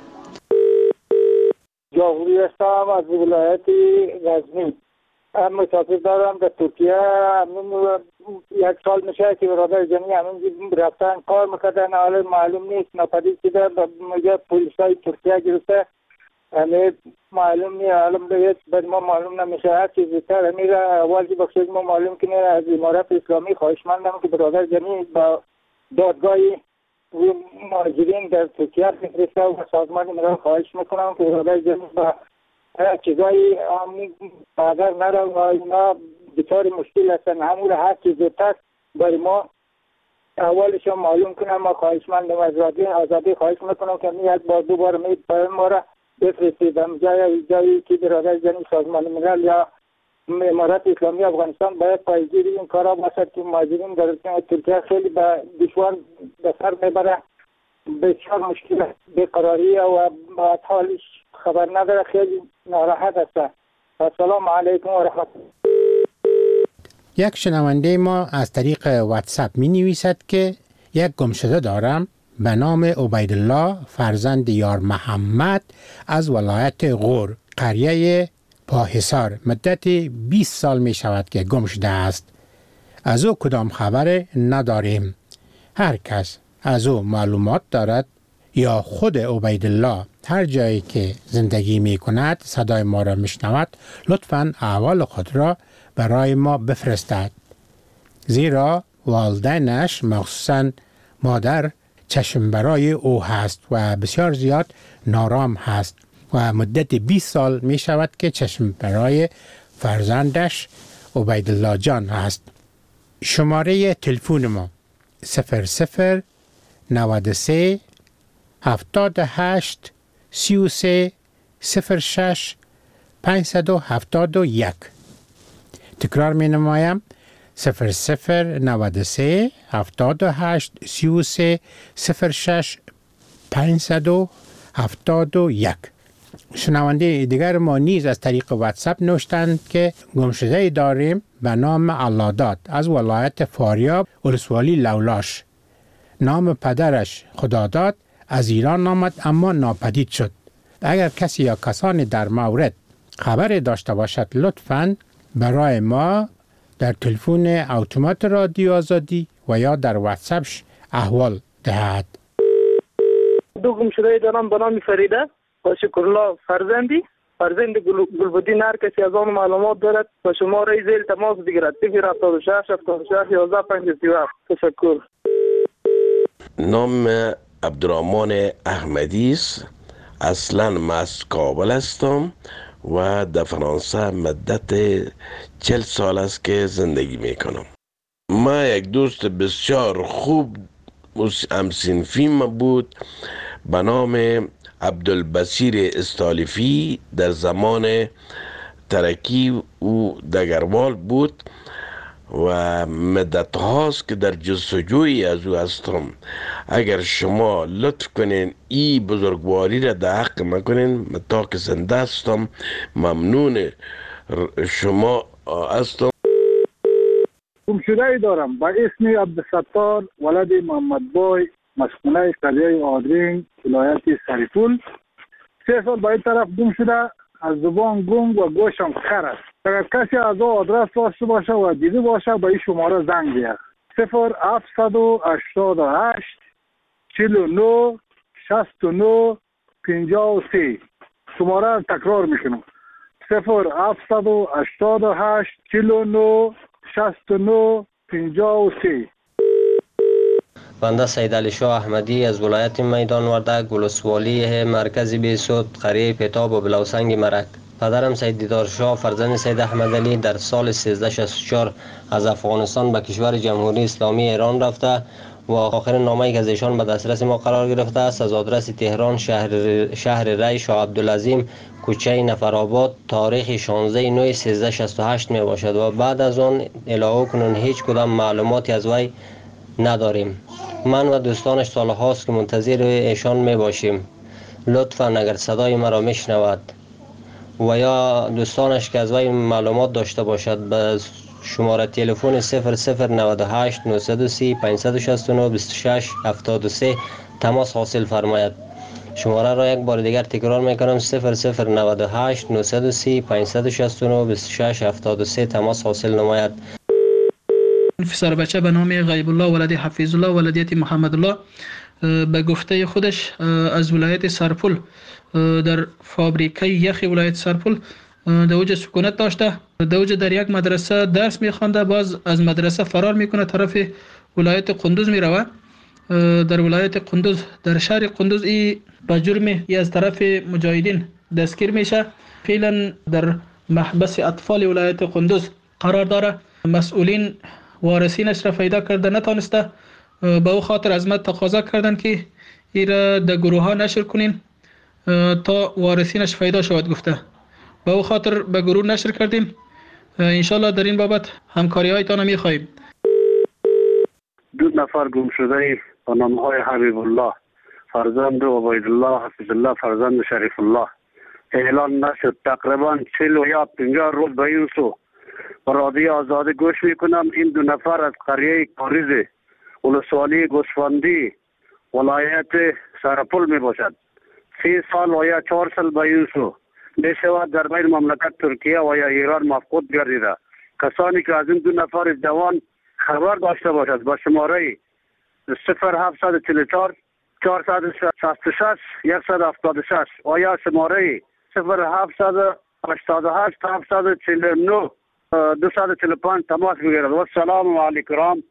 Speaker 21: جاوری هستم از ولایت غزنی. هم مسافر دارم به ترکیه. یک سال میشه که برادر جمعی همین رفتن کار میکردن، حالا معلوم نیست ناپدید شده. میگه پلیسای ترکیه گرفته، همه معلوم نیست. حالا به بعد ما معلوم نمیشه. هر چیزی تر همین را اول که بخشید ما معلوم کنه از امارات اسلامی خواهشمندم که برادر جمعی با دادگاه مهاجرین در ترکیه میفرسته و سازمان ملل خواهش میکنم که اراده جمعی با چیزایی اگر نره و اینا بطور مشکل هستن همون هر چیز زودتر برای ما اولش معلوم کنم. ما خواهشمندم از رادیو آزادی خواهش میکنم که می یک بار دو بار می پیام ما را بفرستیدم جای جایی که برادر جمعی سازمان ملل یا امارات اسلامی افغانستان باید پایگیر این کارا باشد که مهاجرین در ترکیه خیلی به دشوار به سر میبره، بسیار مشکل بیقراری و با حالش خبر نداره، خیلی ناراحت است. السلام علیکم و رحمت الله.
Speaker 16: یک شنونده ما از طریق واتساپ می نویسد که یک گمشده دارم به نام عبیدالله فرزند یار محمد از ولایت غور قریه پاحصار مدت بیست سال می شود که گم شده است. از او کدام خبر نداریم. هر کس از او معلومات دارد یا خود عبیدالله هر جایی که زندگی می کند صدای ما را می شنود لطفاً احوال خود را برای ما بفرستد، زیرا والدینش مخصوصاً مادر چشم برای او هست و بسیار زیاد نارام هست و مدت بیست سال می شود که چشم برای فرزندش عبیدالله جان هست. شماره تلفن ما صفر صفر نود و سه هفتاد و هشت سی و سه صفر شش پانصد و هفتاد و یک. تکرار می نمایم صفر صفر نود و سه هفتاد و هشت سی و سه صفر شش پانصد و هفتاد و یک. شنونده دیگر ما نیز از طریق واتساپ نوشتند که گمشده داریم به نام علاداد از ولایت فاریاب ولسوالی لولاش. نام پدرش خداداد از ایران آمد اما ناپدید شد. اگر کسی یا کسانی در مورد خبر داشته باشد لطفاً برای ما در تلفن اتومات رادیو آزادی و یا در واتساپ احوال دهد.
Speaker 23: دو گمشده دارم به نام فریده و شکرالله فرزندی فرزند گلبدین. هر کسی از آن معلومات دارد و شماره زیر تماس بگیرد صفر هفتاد و شش هفتاد و شش یازده پنجاه و هفت. تشکر.
Speaker 2: نام عبدالرحمن احمدی است. اصلا من از کابل هستم و در فرانسه مدت چل سال است که زندگی میکنم. ما یک دوست بسیار خوب همسنفی ما بود به نام عبدالبصیر استالیفی. در زمان ترکی او دگروال بود و مدت هاست که در جستجوی از او هستم. اگر شما لطف کنین ای بزرگواری را در حق مکنین، تا که زنده هستم ممنون شما هستم.
Speaker 23: گمشده ای دارم به اسم عبدالستار ولد محمد بای مسکونه قریه آدرین ولایت سریپول. سه سال به این طرف گم شده، از زبان گم و گوشم خر است. اگر کسی از او آدرس داشته باشه و دیده باشه به این شماره زنگ بیاد صفر هفتصد و هشتاد و هشت چهل و نه شصت و نه پنجاه و سه. شماره تکرار میکنم صفر هفتصد و هشتاد و هشت چهل و نه شصت و نه پنجاه و سه.
Speaker 3: بنده سید علی شاه احمدی از ولایت میدان وردک ولسوالی مرکزی بیسود قریه پتاب و بلوسنگ مرک. پدرم سید دیدار شاه فرزند سید احمد علی در سال سیزده شصت و چهار از افغانستان به کشور جمهوری اسلامی ایران رفته و آخر نامه‌ای که از ایشان به دسترس ما قرار گرفته است از آدرس تهران شهر شهر ری شاه عبدالعظیم کوچه نفرآباد تاریخ شانزده نه سیزده شصت و هشت می باشد و بعد از آن الهو کنون هیچ کدام معلوماتی از وی نداریم. من و دوستانش سال هاست که منتظر ایشان می باشیم. لطفاً اگر صدای مرا میشنود و یا دوستانش که از وی معلومات داشته باشد به شماره تلفن صفر صفر نود و هشت نهصد و سی پانصد و شصت و نه بیست و شش هفتاد و سه تماس حاصل فرماید. شماره را یک بار دیگر تکرار میکنم صفر صفر نود و هشت نهصد و سی پانصد و شصت و نه بیست و شش هفتاد و سه تماس حاصل نماید.
Speaker 4: پسر بچه به نام غیب الله ولد حفیظ الله ولدیت محمد الله به گفته خودش از ولایت سرپل در فابریکه یخ ولایت سرپل در اوج سکونت داشته. در اوج در یک مدرسه درس میخوانده، باز از مدرسه فرار میکنه طرف ولایت قندوز میروه. در ولایت قندوز در شهر قندوز ای به جرم ای از طرف مجاهدین دستگیر میشه. فعلا در محبس اطفال ولایت قندوز قرار داره. مسئولین وارثینش را پیدا کرده نتانسته، به او خاطر از ما تقاضا کردن که ای را در گروه ها نشر کنین تا وارثینش پیدا شود گفته. به او خاطر به گروه نشر کردیم. انشالله در این بابت همکاری هایتان می خواهیم.
Speaker 22: دو نفر گم شده با نام های حبیب الله فرزند عبید الله حفظ الله فرزند شریف الله اعلان نشد. تقریبا چهل و یا پنجاه روز به این سو و رادیو آزادی گوش میکنم. این دو نفر از قریه کاریز ولسوالی گوسفندی ولایت سرپل می باشد. سی سال و یا چهار سال به این سو می شود در بین مملکت ترکیه و یا ایران مفقود گردیده. کسانی که از این دو نفر جوان خبر داشته باشد با شماره صفر هفتصد چهل و چهار چهارصد و شصت و شش صد و هفتاد و شش و یا شماره صفر هفتصد و هشتاد و هشت هفتصد و چهل و نه دویست و چهل و پنج تماس بگیرد. و السلام علیکم.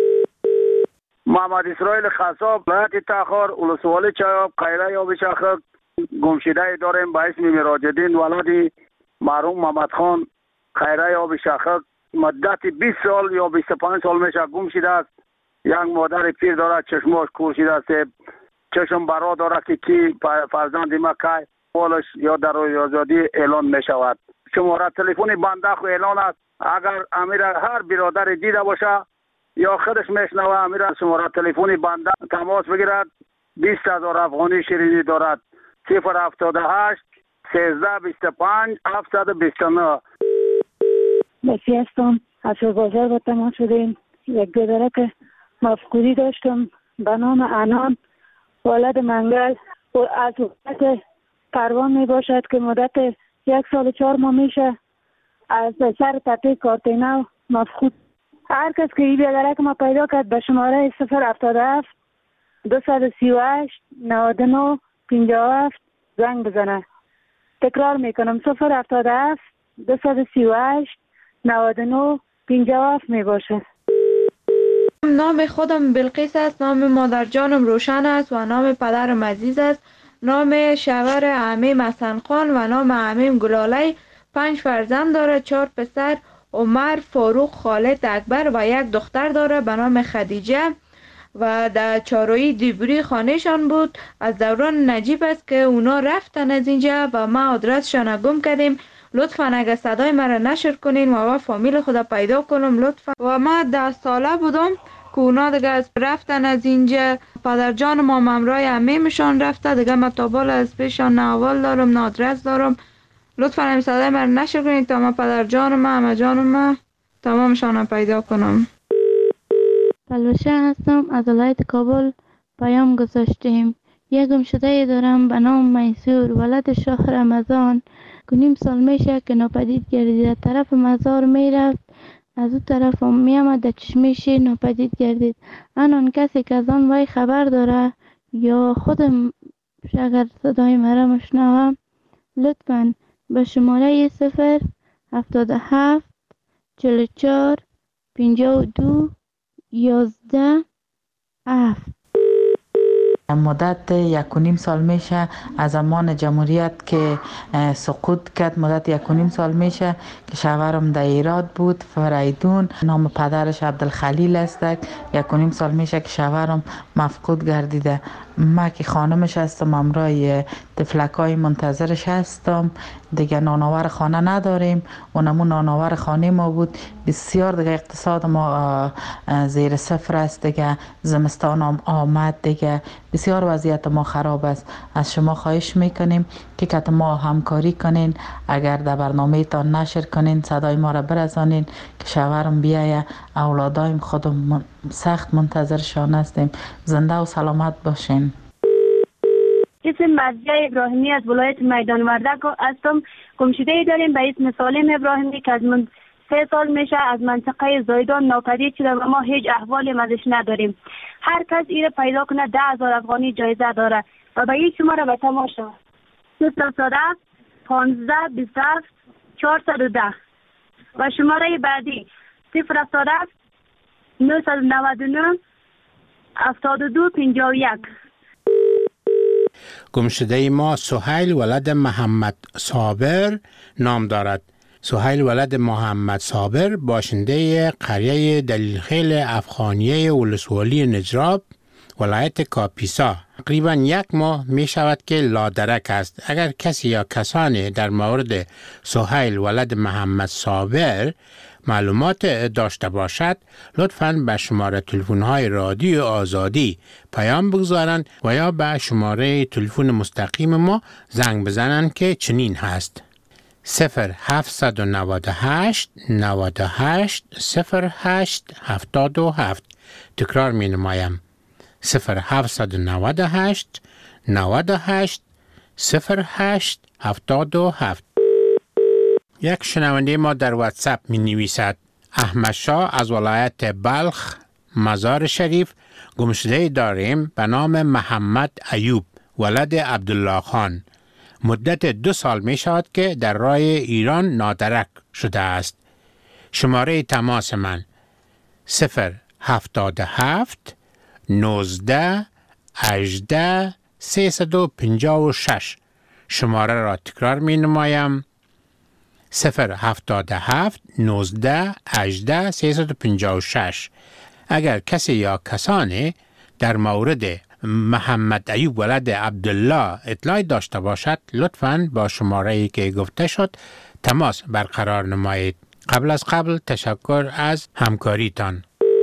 Speaker 22: محمد اسرائیل خصاب ولایت تاخر ولسوالی چایاب خیره یا بشاخک گمشده داریم به اسم مراجدین ولدی مرحوم محمد خان خیره یا بشاخک مدت بیست سال یا بیست و پنج سال میشه گم شده است. یک مادر پیر دارد چشماش کور شده است، چشم برا دارد که کی فرزند ما که پولش یا در روی آزادی اعلان می شود. شماره تلفنی بنده خو اعلان است. اگر امیر هر برادر دیده باشه یا خودش میشنوه امیر شماره تلفنی بنده تماس بگیرد. بیست هزار افغانی شیرینی دارد. صفر هفتاد و هشت سیزده بیست و پنج هفتصد و بیست و نه.
Speaker 5: بسی هستم از بازار با تماس شدیم. یک دادره که مفقودی داشتم به نام انان ولد منگل و از وقت پروان می باشد که مدت یک سال و چهار ماه میشه از سر تپه کارتینو مفقود. هر کس که این بیادره که ما پیدا کرد به شماره صفر هفتاد و هفت دویست و سی و هشت نود و نه پنجاه و هفت زنگ بزنه. تکرار میکنم صفر هفتاد و هفت دویست و سی و هشت نود و نه پنجاه و هفت می باشه.
Speaker 6: نام خودم بلقیس است، نام مادر جانم روشن است و نام پدرم عزیز است. نام شوهر عمیم حسن خان و نام عمیم گلالی. پنج فرزند داره، چهار پسر عمر، فاروق، خالد، اکبر و یک دختر داره به نام خدیجه و در چاروی دیبری خانهشان بود. از دوران نجیب است که اونا رفتن از اینجا و ما آدرسشان گم کردیم. لطفاً اگه صدای مرا نشر کنین و ما فامیل خدا پیدا کنم لطفاً. و ما ده ساله بودم که اونا دیگه از رفتن از اینجا. پدر جان ما ممرای عمیمشان رفته دیگه. ما تابال از پیشان نه اول دارم نه آدرس دارم. لطفاً همین صدای مرا نشر کنین تا ما پدر جان ما همه جان ما تمامشان پیدا کنم.
Speaker 7: پلوشه هستم از ولایت کابل پیام گذاشتیم. یک گمشده دارم به نام میسور ولد شاه رمضان که نیم سال میشه که ناپدید گردید. طرف مزار میرفت از او طرف هم میامد در چشمه شیر ناپدید گردید. آن کسی که از آن وی خبر داره یا خودم اگر صدای مرا مشنوه لطفاً به شماره صفر هفتاد و هفت چهل و چهار پنجاه و دو یازده هفت.
Speaker 8: مدت یک و نیم سال میشه از زمان جمهوریت که سقوط کرد. مدت یک و نیم سال میشه که شوهرم در ایراد بود فریدون. نام پدرش عبدالخلیل است. یک و نیم سال میشه که شوهرم مفقود گردیده. ما که خانمش هستم امرای تفلکای منتظرش هستم. دیگه نانآور خانه نداریم. اونمون نانآور خانه ما بود. بسیار دیگه اقتصاد ما زیر صفر است. دیگه زمستان هم آمد دیگه بسیار وضعیت ما خراب است. از شما خواهش میکنیم که که ما همکاری کنین. اگر در برنامه تان نشر کنین صدای ما را برسانین که شوهرم بیایه. اولادایم خودم سخت منتظرشان هستیم. زنده و سلامت باشین.
Speaker 10: اسم مرضیه ابراهیمی از ولایت میدان وردک هستم. گمشده داریم به اسم سالم ابراهیمی که از من سه سال میشه از منطقه زایدان ناپدید شده و ما هیچ احوالی ازش نداریم. هر کس ایره پیدا کنه ده هزار افغانی جایزه داره و به این شماره به تماشا صفر هفتاد و هفت پانزده بیست و هفت چهارصد و ده و شماره بعدی صفر هفتاد و هفت نهصد و نود و نه هفتاد و دو پنجاه و یک.
Speaker 16: گمشده ما سهیل ولد محمد صابر نام دارد. سهیل ولد محمد صابر باشنده قریه دلیلخیل افغانیه ولسوالی نجراب ولایت کاپیسا تقریبا یک ماه می شود که لادرک است. اگر کسی یا کسانی در مورد سهیل ولد محمد صابر معلومات داشته باشد لطفاً به شماره تلفن های رادیو آزادی پیام بگذارند و یا به شماره تلفن مستقیم ما زنگ بزنند که چنین هست: صفر هفتصد و نود و هشت نود و هشت صفر هشت هفتاد و هفت. تکرار می نمایم: صفر هفتصد و نود و هشت نود و هشت صفر هشت هفتاد و هفت. یک شنونده ما در واتساپ می نویسد: احمد شاه از ولایت بلخ مزار شریف گمشده داریم به نام محمد ایوب ولد عبدالله خان. مدت دو سال می شود که در راه ایران نادرک شده است. شماره تماس من صفر هفتاد و هفت نوزده هجده سیصد و پنجاه و شش. شماره را تکرار می نمایم: صفر هفتاد و هفت نوزده هجده سیصد و پنجاه و شش. اگر کسی یا کسانی در مورد محمد ایوب ولد عبدالله اطلاعی داشته باشد لطفاً با شماره‌ای که گفته شد تماس برقرار نمایید. قبل از قبل تشکر از همکاریتان.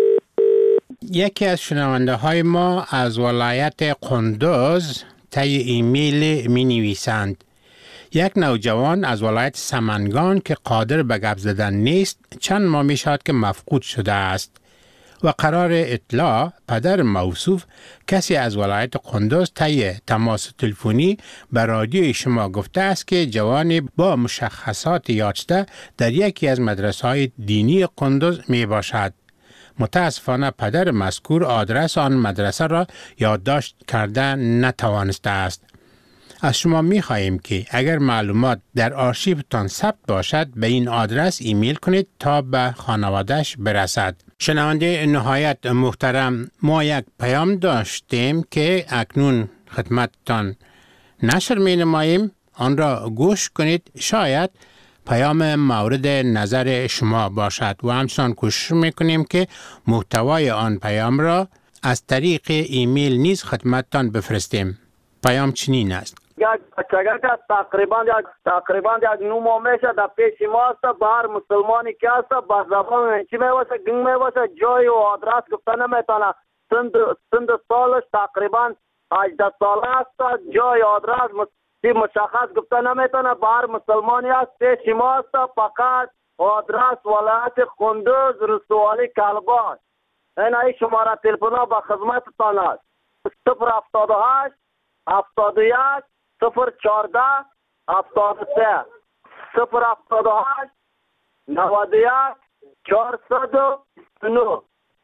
Speaker 16: یکی از شنونده های ما از ولایت قندوز طی ایمیل می نویسند: یک نوجوان از ولایت سمنگان که قادر به گپ زدن نیست چند ماه می شود که مفقود شده است و قرار اطلاع پدر موصوف کسی از ولایت قندوز طی تماس تلفنی به رادیوی شما گفته است که جوانی با مشخصات یافته در یکی از مدرسه‌های دینی قندوز می باشد. متاسفانه پدر مذکور آدرس آن مدرسه را یادداشت کرده نتوانسته است. از شما می خواهیم که اگر معلومات در آرشیوتان ثبت باشد به این آدرس ایمیل کنید تا به خانواده‌اش برسد. شنونده نهایت محترم، ما یک پیام داشتیم که اکنون خدمتتان نشر می نماییم. آن را گوش کنید، شاید پیام مورد نظر شما باشد و همچنان کوشش می کنیم که محتوای آن پیام را از طریق ایمیل نیز خدمتتان بفرستیم. پیام چنین است:
Speaker 24: یک بچگه که تقریبا یک تقریبا یک نو ماه میشه در پیش ما است. به هر مسلمانی که است با زبان چی میواسه گنگ میواسه جای و آدرس گفته نمیتونه. سند سند سالش تقریبا هجده ساله است. جای آدرس مشخص گفته نمیتونه. به هر مسلمانی است پیش ما است. فقط آدرس ولایت قندوز رسوالی کلباش. این ای شماره تلفن ها به خدمتتان است: صفر هفتاد و هشت هفتاد و یک صفر چهارده هفتاد و سه صفر هفتاد و هشت نود و یک چهارصد و نه.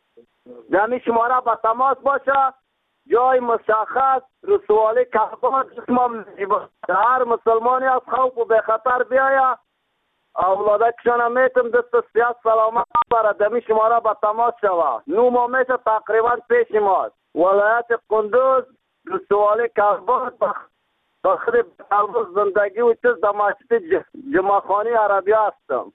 Speaker 24: دمی شماره به تماس باشه. جای مشخص رسوالی کلباش اسمم هر مسلمانی از خوف و به خطر بیاید اولاده کشانه میتم دست سیاست سلامت برای دمی شماره به تماس شوه. نو ما میشه تقریبا پیش ماست. ولایت قندوز رسوالی کلباش بخری کلباش زندگی و چیز در مسجد جمعخانی عربی هستم.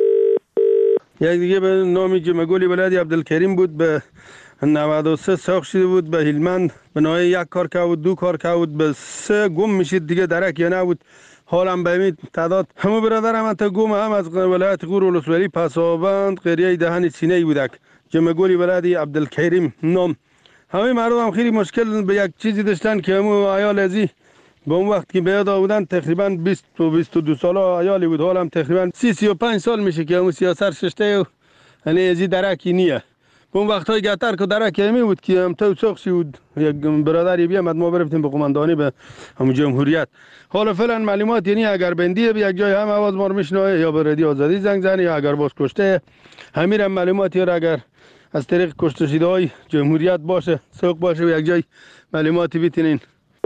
Speaker 9: یک دیگه به نامی جمعگولی ولادی عبدالکریم بود، به نود و سه ساخت شده بود به هلمند. به نوعی یک کار که بود دو کار که بود به سه گم میشید دیگه درک یا نبود. حالم به این تعداد همه برادرم حتی گم هم از ولایت غور ولسوالی پسابند قریه دهن سینه بودک. جمعگولی ولادی عبدالکریم نام. همه مردم هم خیلی مشکل به یک چیزی داشتن که همون عیال ازی به اون وقت که بیاد آودن تقریبا بیست و بیست و دو ساله عیالی بود. حالم تقریبا سی سی و پنج سال میشه که همون سیاست ششته و یعنی ازی درکی نیه. به اون وقت های گتر که درکی همی بود که هم تو سخشی بود. یک برادری بیامد ما برفتیم به قماندانی به همون جمهوریت. حالا فعلا معلومات یعنی اگر بندیه به یک جای هم آواز ما رو میشنوه یا به رادیو آزادی زنگ زنه یا اگر باز کشته همین معلوماتی را اگر از طریق کشته شده های جمهوریت باشه سوق باشه و یک جای معلوماتی بیتینین.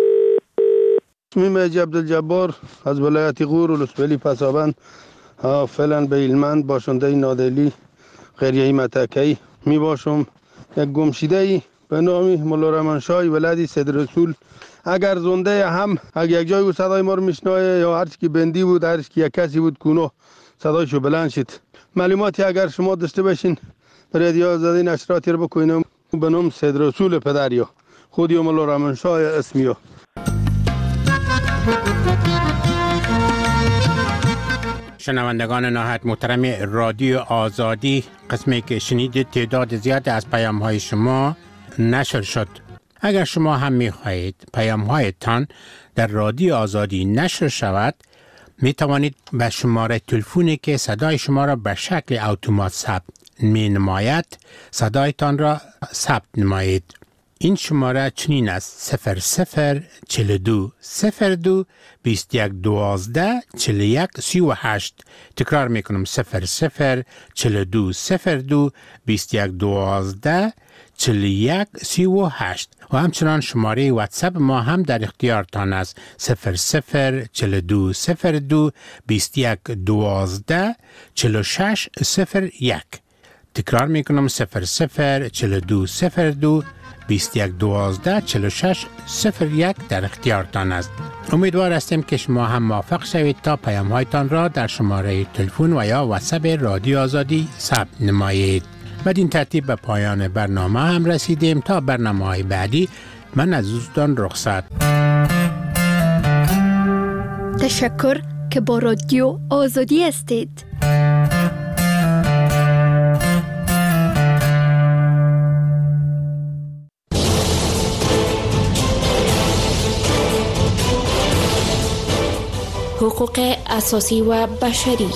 Speaker 9: اسمیم حاجی عبدالجبار از ولایت غور ولسوالی پسابند فعلا به هلمند باشنده نادلی قریه متکی می باشم. یک گمشیده به نام مولا رحمانشاه ولدی سید رسول. اگر زنده هم اگر یک جای صدای ما رو میشنوه یا هر چی که بندی بود، هر چی که یک کسی بود کونو صدایشو بلند شد. معلوماتی اگر شما داشته باشین رادیو آزادی نشراتی رو بکنیم به نام سید رسول پدریو خودی مولا رحمانشاه اسمیو.
Speaker 16: شنوندگان نهایت محترم رادیو آزادی، قسمی که شنیدید تعداد زیاد از پیام های شما نشر شد. اگر شما هم می خواهید پیام هایتان در رادیو آزادی نشر شود، می توانید به شماره تلفنی که صدای شما را به شکل اتومات ثبت می نماید صدایتان را ثبت نمایید. این شماره چنین است: صفر صفر چهل و دو صفر دو بیست و یک دوازده چهل و یک سی و هشت. تکرار میکنم: صفر صفر چهل و دو صفر دو بیست و یک دوازده چهل و یک سی و هشت. و همچنان شماره واتساپ ما هم در اختیارتان است: صفر صفر چهل و دو صفر دو بیست و یک دوازده چهل و شش صفر یک. تکرار میکنم: صفر صفر چهل و دو صفر دو بیست و یک دوازده چهل و شش صفر یک در اختیارتان است. امیدوار هستیم که شما هم موفق شوید تا پیام هایتان را در شماره تلفن و یا واتساپ رادیو آزادی ثبت نمایید. بدین ترتیب به پایان برنامه هم رسیدیم. تا برنامه های بعدی من از دوستان رخصت.
Speaker 11: تشکر که با رادیو آزادی هستید.
Speaker 12: حقوق اساسی و بشری.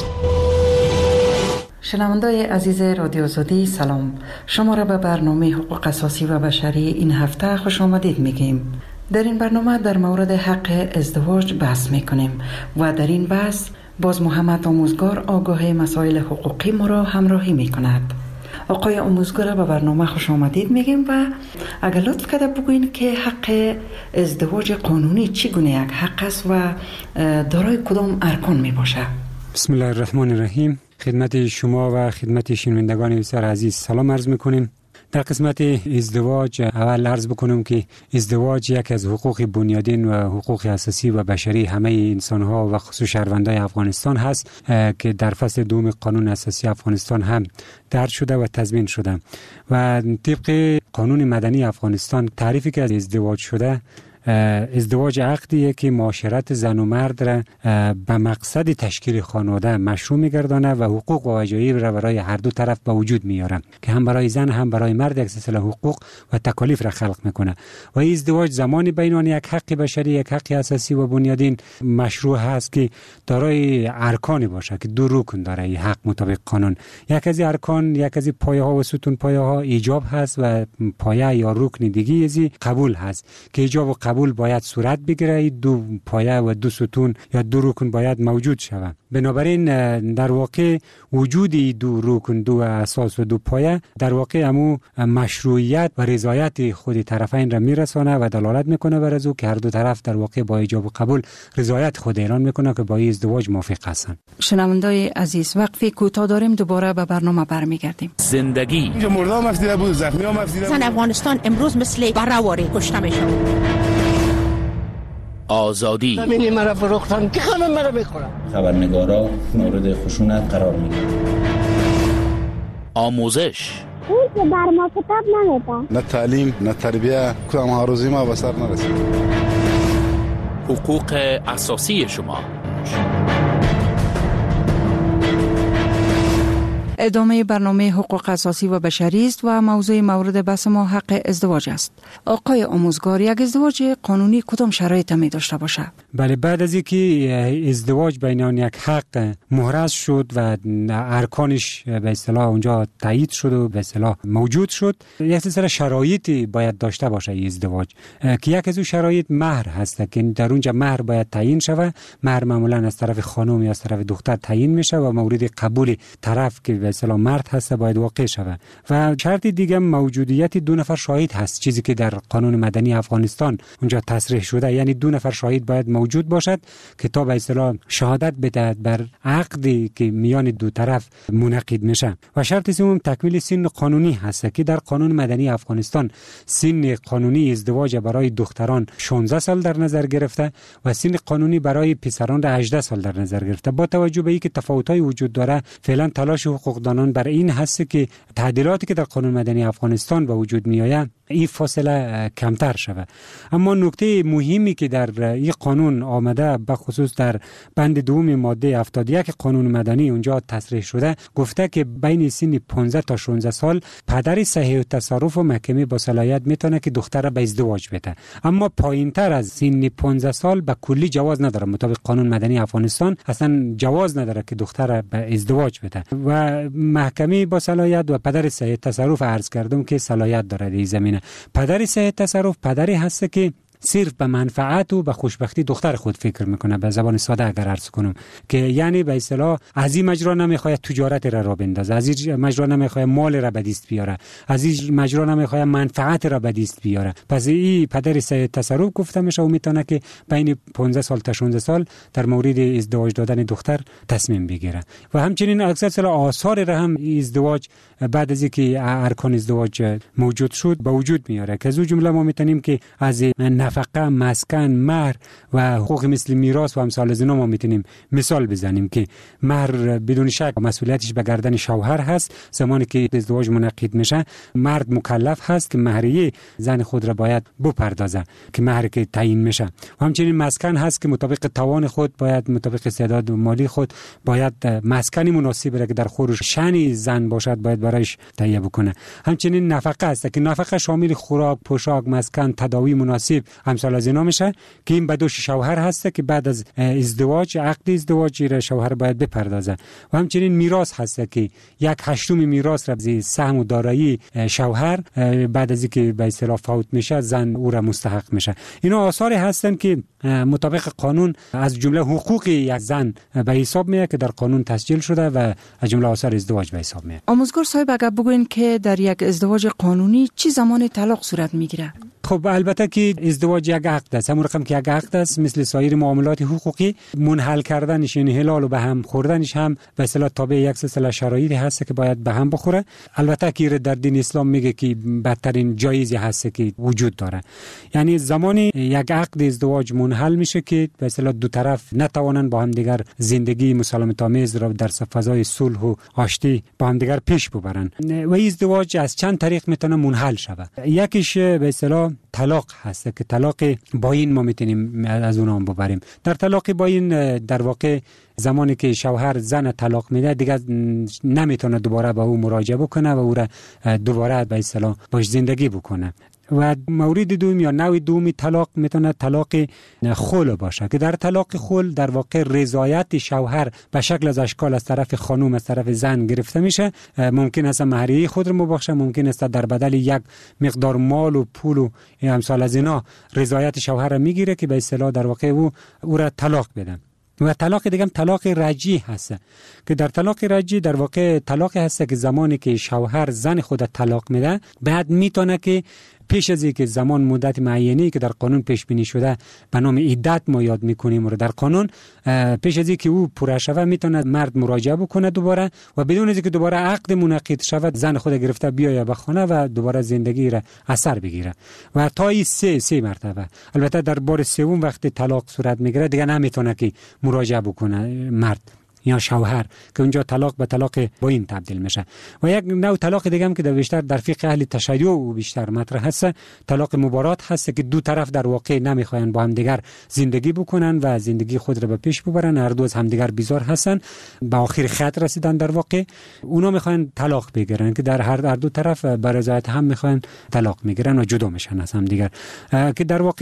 Speaker 13: شنوندای عزیز رادیو آزادی سلام، شما را به برنامه حقوق اساسی و بشری این هفته خوش آمدید میگیم. در این برنامه در مورد حق ازدواج بحث میکنیم و در این بحث باز محمد آموزگار آگاه مسائل حقوقی ما را همراهی میکند. آقای آموزگار به برنامه خوش آمدید میگیم و اگر لطف کرده بگوین که حق ازدواج قانونی چگونه یک حق است و دارای کدام ارکان می باشه؟
Speaker 14: بسم الله الرحمن الرحیم. خدمت شما و خدمت شنوندگان بسیار عزیز سلام عرض میکنیم. در قسمت ازدواج اول عرض بکنم که ازدواج یک از حقوق بنیادین و حقوق اساسی و بشری همه انسان‌ها و خصوص شهروندان افغانستان هست که در فصل دوم قانون اساسی افغانستان هم درج شده و تضمین شده و طبق قانون مدنی افغانستان تعریفی که از ازدواج شده، ازدواج عقدیه که معاشرت زن و مرد را به مقصد تشکیل خانواده مشروع می‌گردانه و حقوق و وجایب را برای هر دو طرف به وجود میاره که هم برای زن هم برای مرد یک سلسله حقوق و تکالیف را خلق میکنه. و این ازدواج زمانی بین آن یک حق بشری، یک حق اساسی و بنیادین مشروع هست که دارای ارکانی باشه که دو رکن داره این حق مطابق قانون. یک از ارکان، یک از پایه ها و ستون پایه ها ایجاب هست و پایه یا رکن دیگه ازی قبول هست که ایجاب و قبول باید صورت بگیره. دو پایه و دو ستون یا دو رکن باید موجود شود. بنابراین در واقع وجود دو رکن، دو اساس و دو پایه در واقع همو مشروعیت و رضایت خود طرفین را میرسانه و دلالت میکنه بر از او که هر دو طرف در واقع با ایجاب و قبول رضایت خود اعلان میکنه که با این ازدواج موافق هستند.
Speaker 13: شنوندای عزیز، وقفی کوتاه داریم، دوباره به برنامه برمیگردیم.
Speaker 15: زندگی اینجا مردم افسیده بود، زخمی هم افسیده بود. افغانستان امروز مثل براواری کشته میشه. آزادی زمینی مرا فروختن که خانم مرا بخورم.
Speaker 26: خبرنگارا مورد خشونت قرار میگیرن.
Speaker 15: آموزش
Speaker 27: اون که بر ما کتاب نمیده.
Speaker 15: نه تعلیم نه تربیه، کدام هاروزی ما به سر نرسید. حقوق اساسی شما.
Speaker 13: ادامه برنامه حقوق اساسی و بشری است و موضوع مورد بحث ما حق ازدواج است. آقای آموزگار، یک ازدواج قانونی کدام شرایط می داشته باشه؟
Speaker 14: بله، بعد از اینکه ازدواج بین آن یک حق محرز شد و ارکانش به اصطلاح اونجا تایید شد و به اصطلاح موجود شد، یک سلسله شرایطی باید داشته باشه این ازدواج که یک از اون شرایط مهر هست که در اونجا مهر باید تعیین شود. مهر معمولا از طرف خانم یا از طرف دختر تعیین میشه و مورد قبول طرف که اصطلاح مرد هست باید واقع شود. و شرط دیگه موجودیت دو نفر شاهد هست، چیزی که در قانون مدنی افغانستان اونجا تصریح شده، یعنی دو نفر شاهد باید موجود باشد که تا به اصطلاح شهادت بدهد بر عقدی که میان دو طرف منعقد میشه. و شرط سوم تکمیل سن قانونی هست که در قانون مدنی افغانستان سن قانونی ازدواج برای دختران شانزده سال در نظر گرفته و سن قانونی برای پسران را هجده سال در نظر گرفته. با توجه به اینکه تفاوت‌های وجود داره، فعلا تلاش حقوقدانان بر این هست که تعدیلاتی که در قانون مدنی افغانستان به وجود میآید این فاصله کمتر شود. اما نکته مهمی که در این قانون آمده به خصوص در بند دوم ماده هفتاد و یک قانون مدنی اونجا تصریح شده، گفته که بین سن پانزده تا شانزده سال پدر صحیح التصرف و محکمه با صلاحیت میتونه که دختر را به ازدواج بده. اما پایینتر از سن پانزده سال به کلی جواز نداره. مطابق قانون مدنی افغانستان اصلا جواز نداره که دختر را به ازدواج بده و محکمه با صلاحیت و پدر صحیح التصرف عرض کردم که صلاحیت داره در این زمینه. پدر صحیح التصرف پدری هست که صرف به منفعت و به خوشبختی دختر خود فکر میکنه. به زبان ساده اگر عرض کنم که یعنی به اصطلاح از این مجرا نمیخواد تجارت را را بندازه، از این مجرا نمیخواد مال را به دست بیاره، از این مجرا نمیخواد منفعت را به دست بیاره. پس این پدر صحیح التصرف گفته میشه و میتونه که بین پانزده سال تا شانزده سال در مورد ازدواج دادن دختر تصمیم بگیره. و همچنین اکثر آثار را هم ازدواج بعد از اینکه ارکان ازدواج موجود شد به وجود میاره که از اون جمله ما میتونیم که از نفقه، مسکن، مهر و حقوق مثل میراث و امثال از اینا ما میتونیم مثال بزنیم که مهر بدون شک مسئولیتش به گردن شوهر هست. زمانی که ازدواج منعقد میشه مرد مکلف هست که مهریه زن خود را باید بپردازه که مهر که تعیین میشه. و همچنین مسکن هست که مطابق توان خود باید مطابق استعداد مالی خود باید مسکنی مناسب را که در خورش شأن زن باشد باید برایش تهیه بکنه. همچنین نفقه است که نفقه شامل خوراک، پوشاک، مسکن، تداوی مناسب امثال از اینا میشه که این به دوش شوهر هست که بعد از ازدواج عقد ازدواج را شوهر باید بپردازه. و همچنین میراث هست که یک هشتم میراث را از سهم و دارایی شوهر بعد از اینکه به اصطلاح فوت میشه زن او را مستحق میشه. اینا آثاری هستند که مطابق قانون از جمله حقوق یک زن به حساب میاد که در قانون تسجیل شده و از جمله آثار ازدواج به حساب میاد.
Speaker 13: آموزگار صاحب اگر بگوین که در یک ازدواج قانونی چی زمان طلاق صورت میگیره؟
Speaker 14: خب البته که ازدواج یک عقد است، همون رقم که یک عقد است مثل سایر معاملات حقوقی منحل کردنش یعنی حلال و به هم خوردنش هم به اصطلاح تابع یک سلسله شرایطی هست که باید به هم بخوره. البته که در دین اسلام میگه که بدترین جایزی هست که وجود داره، یعنی زمانی یک عقد ازدواج منحل میشه که به اصطلاح دو طرف نتوانن با هم دیگر زندگی مسالمت آمیز را در فضای صلح و آشتی با هم دیگر پیش ببرن. و ازدواج از چند طریق میتونه منحل شود. یکیش به اصطلاح طلاق هست که طلاق باین ما میتونیم از اون هم ببریم. در طلاق باین در واقع زمانی که شوهر زن طلاق میده دیگه نمیتونه دوباره به او مراجعه بکنه و او را دوباره به اصطلاح باش زندگی بکنه. و مورد دوم یا نوع دوم طلاق میتونه طلاق خلع باشه که در طلاق خلع در واقع رضایت شوهر به شکل از اشکال از طرف خانم از طرف زن گرفته میشه. ممکن است مهریه خود رو مبخشه، ممکن است در بدل یک مقدار مال و پول و امثال از اینا رضایت شوهر را میگیره که به اصطلاح در واقع او او را طلاق بده. و طلاق دیگه هم طلاق رجعی هست که در طلاق رجعی در واقع طلاق هست که زمانی که شوهر زن خود طلاق میده بعد میتونه که پیش از اینکه زمان مدت معینی که در قانون پیش بینی شده به نام عدت ما یاد میکنیم رو در قانون، پیش از اینکه او پوره شود میتونه مرد مراجعه بکنه دوباره و بدون از اینکه دوباره عقد منعقد شود زن خود گرفته بیاید به خانه و دوباره زندگی را اثر بگیره و تا این سه سه مرتبه. البته در بار سوم وقتی طلاق صورت میگیره دیگه نمیتونه که مراجعه بکنه مرد یا شوهر که اونجا طلاق به طلاق باین تبدیل میشه. و یک نوع طلاق دیگه هم که در بیشتر در فقه اهل تشیع و بیشتر مطرح هست طلاق مبارات هست که دو طرف در واقع نمیخواین با هم دیگر زندگی بکنن و زندگی خود را به پیش ببرن، هر دو از هم دیگر بیزار هستن، به آخر خط رسیدن در واقع اونا میخواین طلاق بگیرن که در هر دو طرف به رضایت هم میخواین طلاق میگیرن و جدا میشن از هم دیگر. که در واقع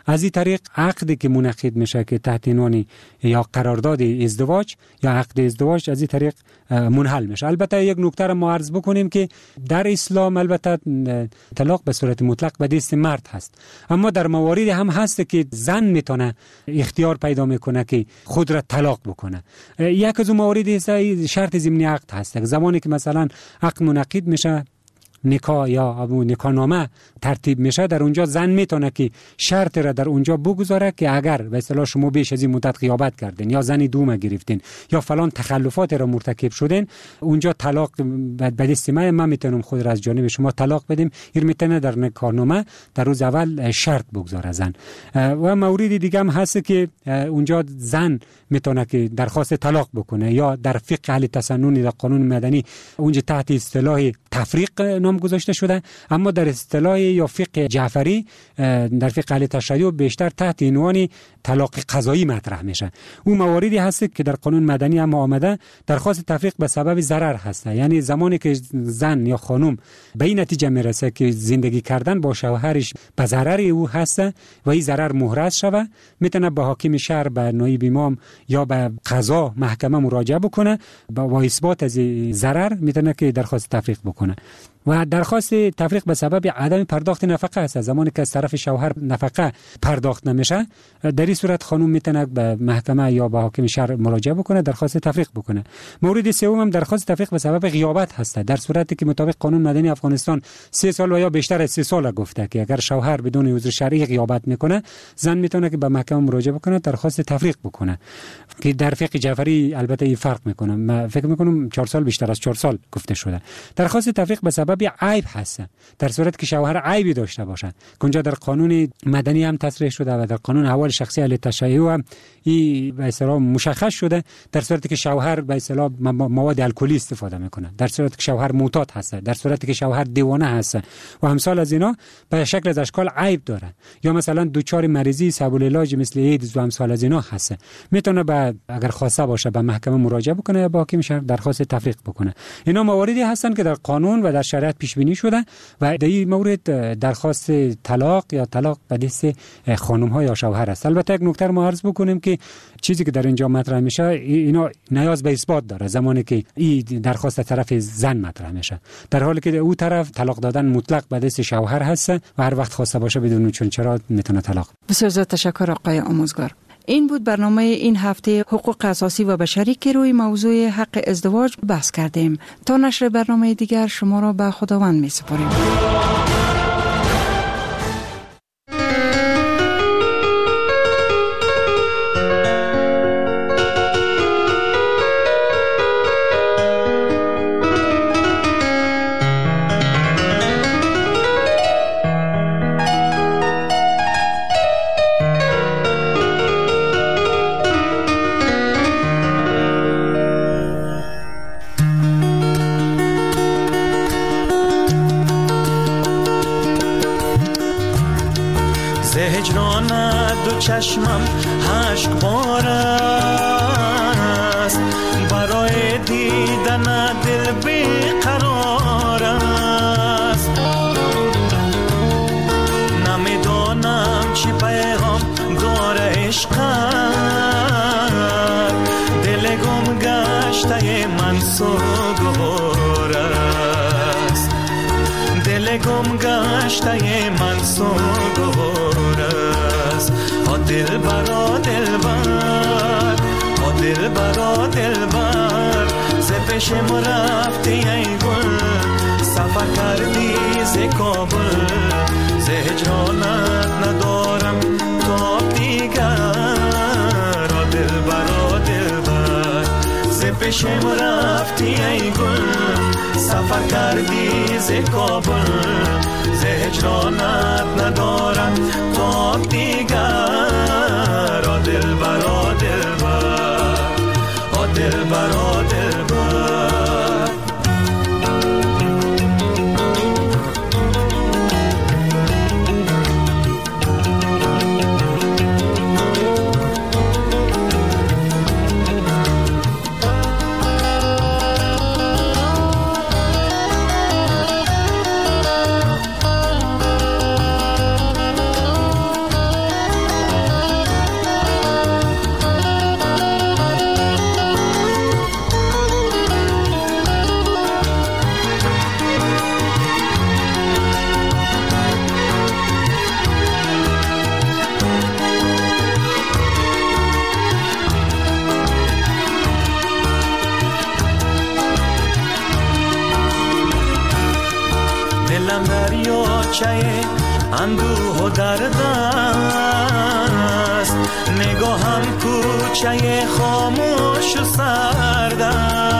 Speaker 14: از این طریق عقدی که منعقد میشه که تحت عنوان یا قرارداد ازدواج یا عقد ازدواج از این طریق منحل میشه. البته یک نکته را ما عرض بکنیم که در اسلام البته طلاق به صورت مطلق به دست مرد هست، اما در مواردی هم هست که زن میتونه اختیار پیدا میکنه که خود را طلاق بکنه. یک از اون مواردی شرط ضمنی عقد هست. زمانی که مثلا عقد منعقد میشه، نکاح یا نکاح نامه ترتیب میشه، در اونجا زن میتونه که شرط را در اونجا بگذاره که اگر به اصطلاح شما بیش از این مدت غیابت کردین یا زنی دوم گرفتین یا فلان تخلفات را مرتکب شدین، اونجا طلاق به دست من من میتونم خود را از جانب شما طلاق بدیم. این میتونه در نکاح نامه در روز اول شرط بگذاره زن. و موردی دیگه هم هست که اونجا زن میتونه که درخواست طلاق بکنه یا در فقه اهل تسنن در قانون مدنی اونجا تحت اصطلاح تفریق نام گذاشته شده، اما در اصطلاح یا فقه جعفری در فقه اهل تشیع بیشتر تحت عنوان طلاق قضایی مطرح میشه. اون مواردی هست که در قانون مدنی هم آمده درخواست تفریق به سبب ضرر هست، یعنی زمانی که زن یا خانم به این نتیجه میرسه که زندگی کردن با شوهرش به ضرر او هست و این ضرر محرز شوه، میتونه به حاکم شهر، به نایب امام یا به قضا محکمه مراجعه بکنه با اثبات از ضرر میتونه که درخواست تفریق بکنه. و درخواست تفریق به سبب عدم پرداخت نفقه است. زمانی که از طرف شوهر نفقه پرداخت نمیشه، در این صورت خانم میتونه به محکمه یا به حاکم شهر مراجعه بکنه، درخواست تفریق بکنه. مورد سوم هم درخواست تفریق به سبب غیابت هست. در صورتی که مطابق قانون مدنی افغانستان سه سال و یا بیشتر از سه سال گفته که اگر شوهر بدون عذر شرعی غیابت میکنه، زن میتونه که به محکمه مراجعه بکنه، درخواست تفریق بکنه. که در فقه جعفری البته این فرق میکنه، من فکر میکنم چهار سال بیشتر از چهار سال گفته شده. درخواست تفریق به سبب عیب هست، در صورتی که شوهر عیبی داشته باشه، که اونجا در قانون مدنی هم تصریح شده و در قانون احوال شخصی اهل تشیع هم این به اصطلاح مشخص شده. در صورتی که شوهر به اصطلاح مواد الکلی استفاده میکنه، در صورتی که شوهر معتاد هست، در صورتی که شوهر دیوانه هست و امثال از اینا به شکل از اشکال عیب داره، یا مثلا دچار مریضی سبب العلاج مثل ایدز و امثال از اینا هست، میتونه به اگر خواسته باشه به محکمه مراجعه بکنه یا با حاکم شهر درخواست تفریق بکنه. اینا مواردی هستن که در قانون و در شریعت پیش بینی شده و در این مورد درخواست طلاق یا طلاق به دست خانم ها یا شوهر است. البته یک نکته ما عرض بکنیم که چیزی که در اینجا مطرح میشه اینا نیاز به اثبات داره زمانی که این درخواست طرف زن مطرح میشه، در حالی که او طرف طلاق دادن مطلق به دست شوهر هست و هر وقت خواسته باشه بدون چون چرا میتونه طلاق.
Speaker 13: بسیار زیاد تشکر آقای آموزگار. این بود برنامه این هفته حقوق اساسی و بشری که روی موضوع حق ازدواج بحث کردیم. تا نشر برنامه دیگر شما را به خداوند می سپاریم.
Speaker 1: چشمم اشک بار است، برای دیدن دل بیقرار است. نمیدانم چی پیغام داره عشقت، دل گم گشته من سوگوار است، دل گم گشته من سوگوار است. دل برا دل بر، دل برا دل بر، ز پیشم رفتی ای گل، سفر کردی ز کابل، ز هجرانت ندارم تاب دیگر. دل برا دل بر، ز پیشم رفتی ای گل، سفر کردی ز کابل، ز هجرانت ندارم تاب دیگر. دل برا دل بر، دل برا دل بر. کوچه اندوه و درد است، نگاهم کوچه خاموش و سرد است.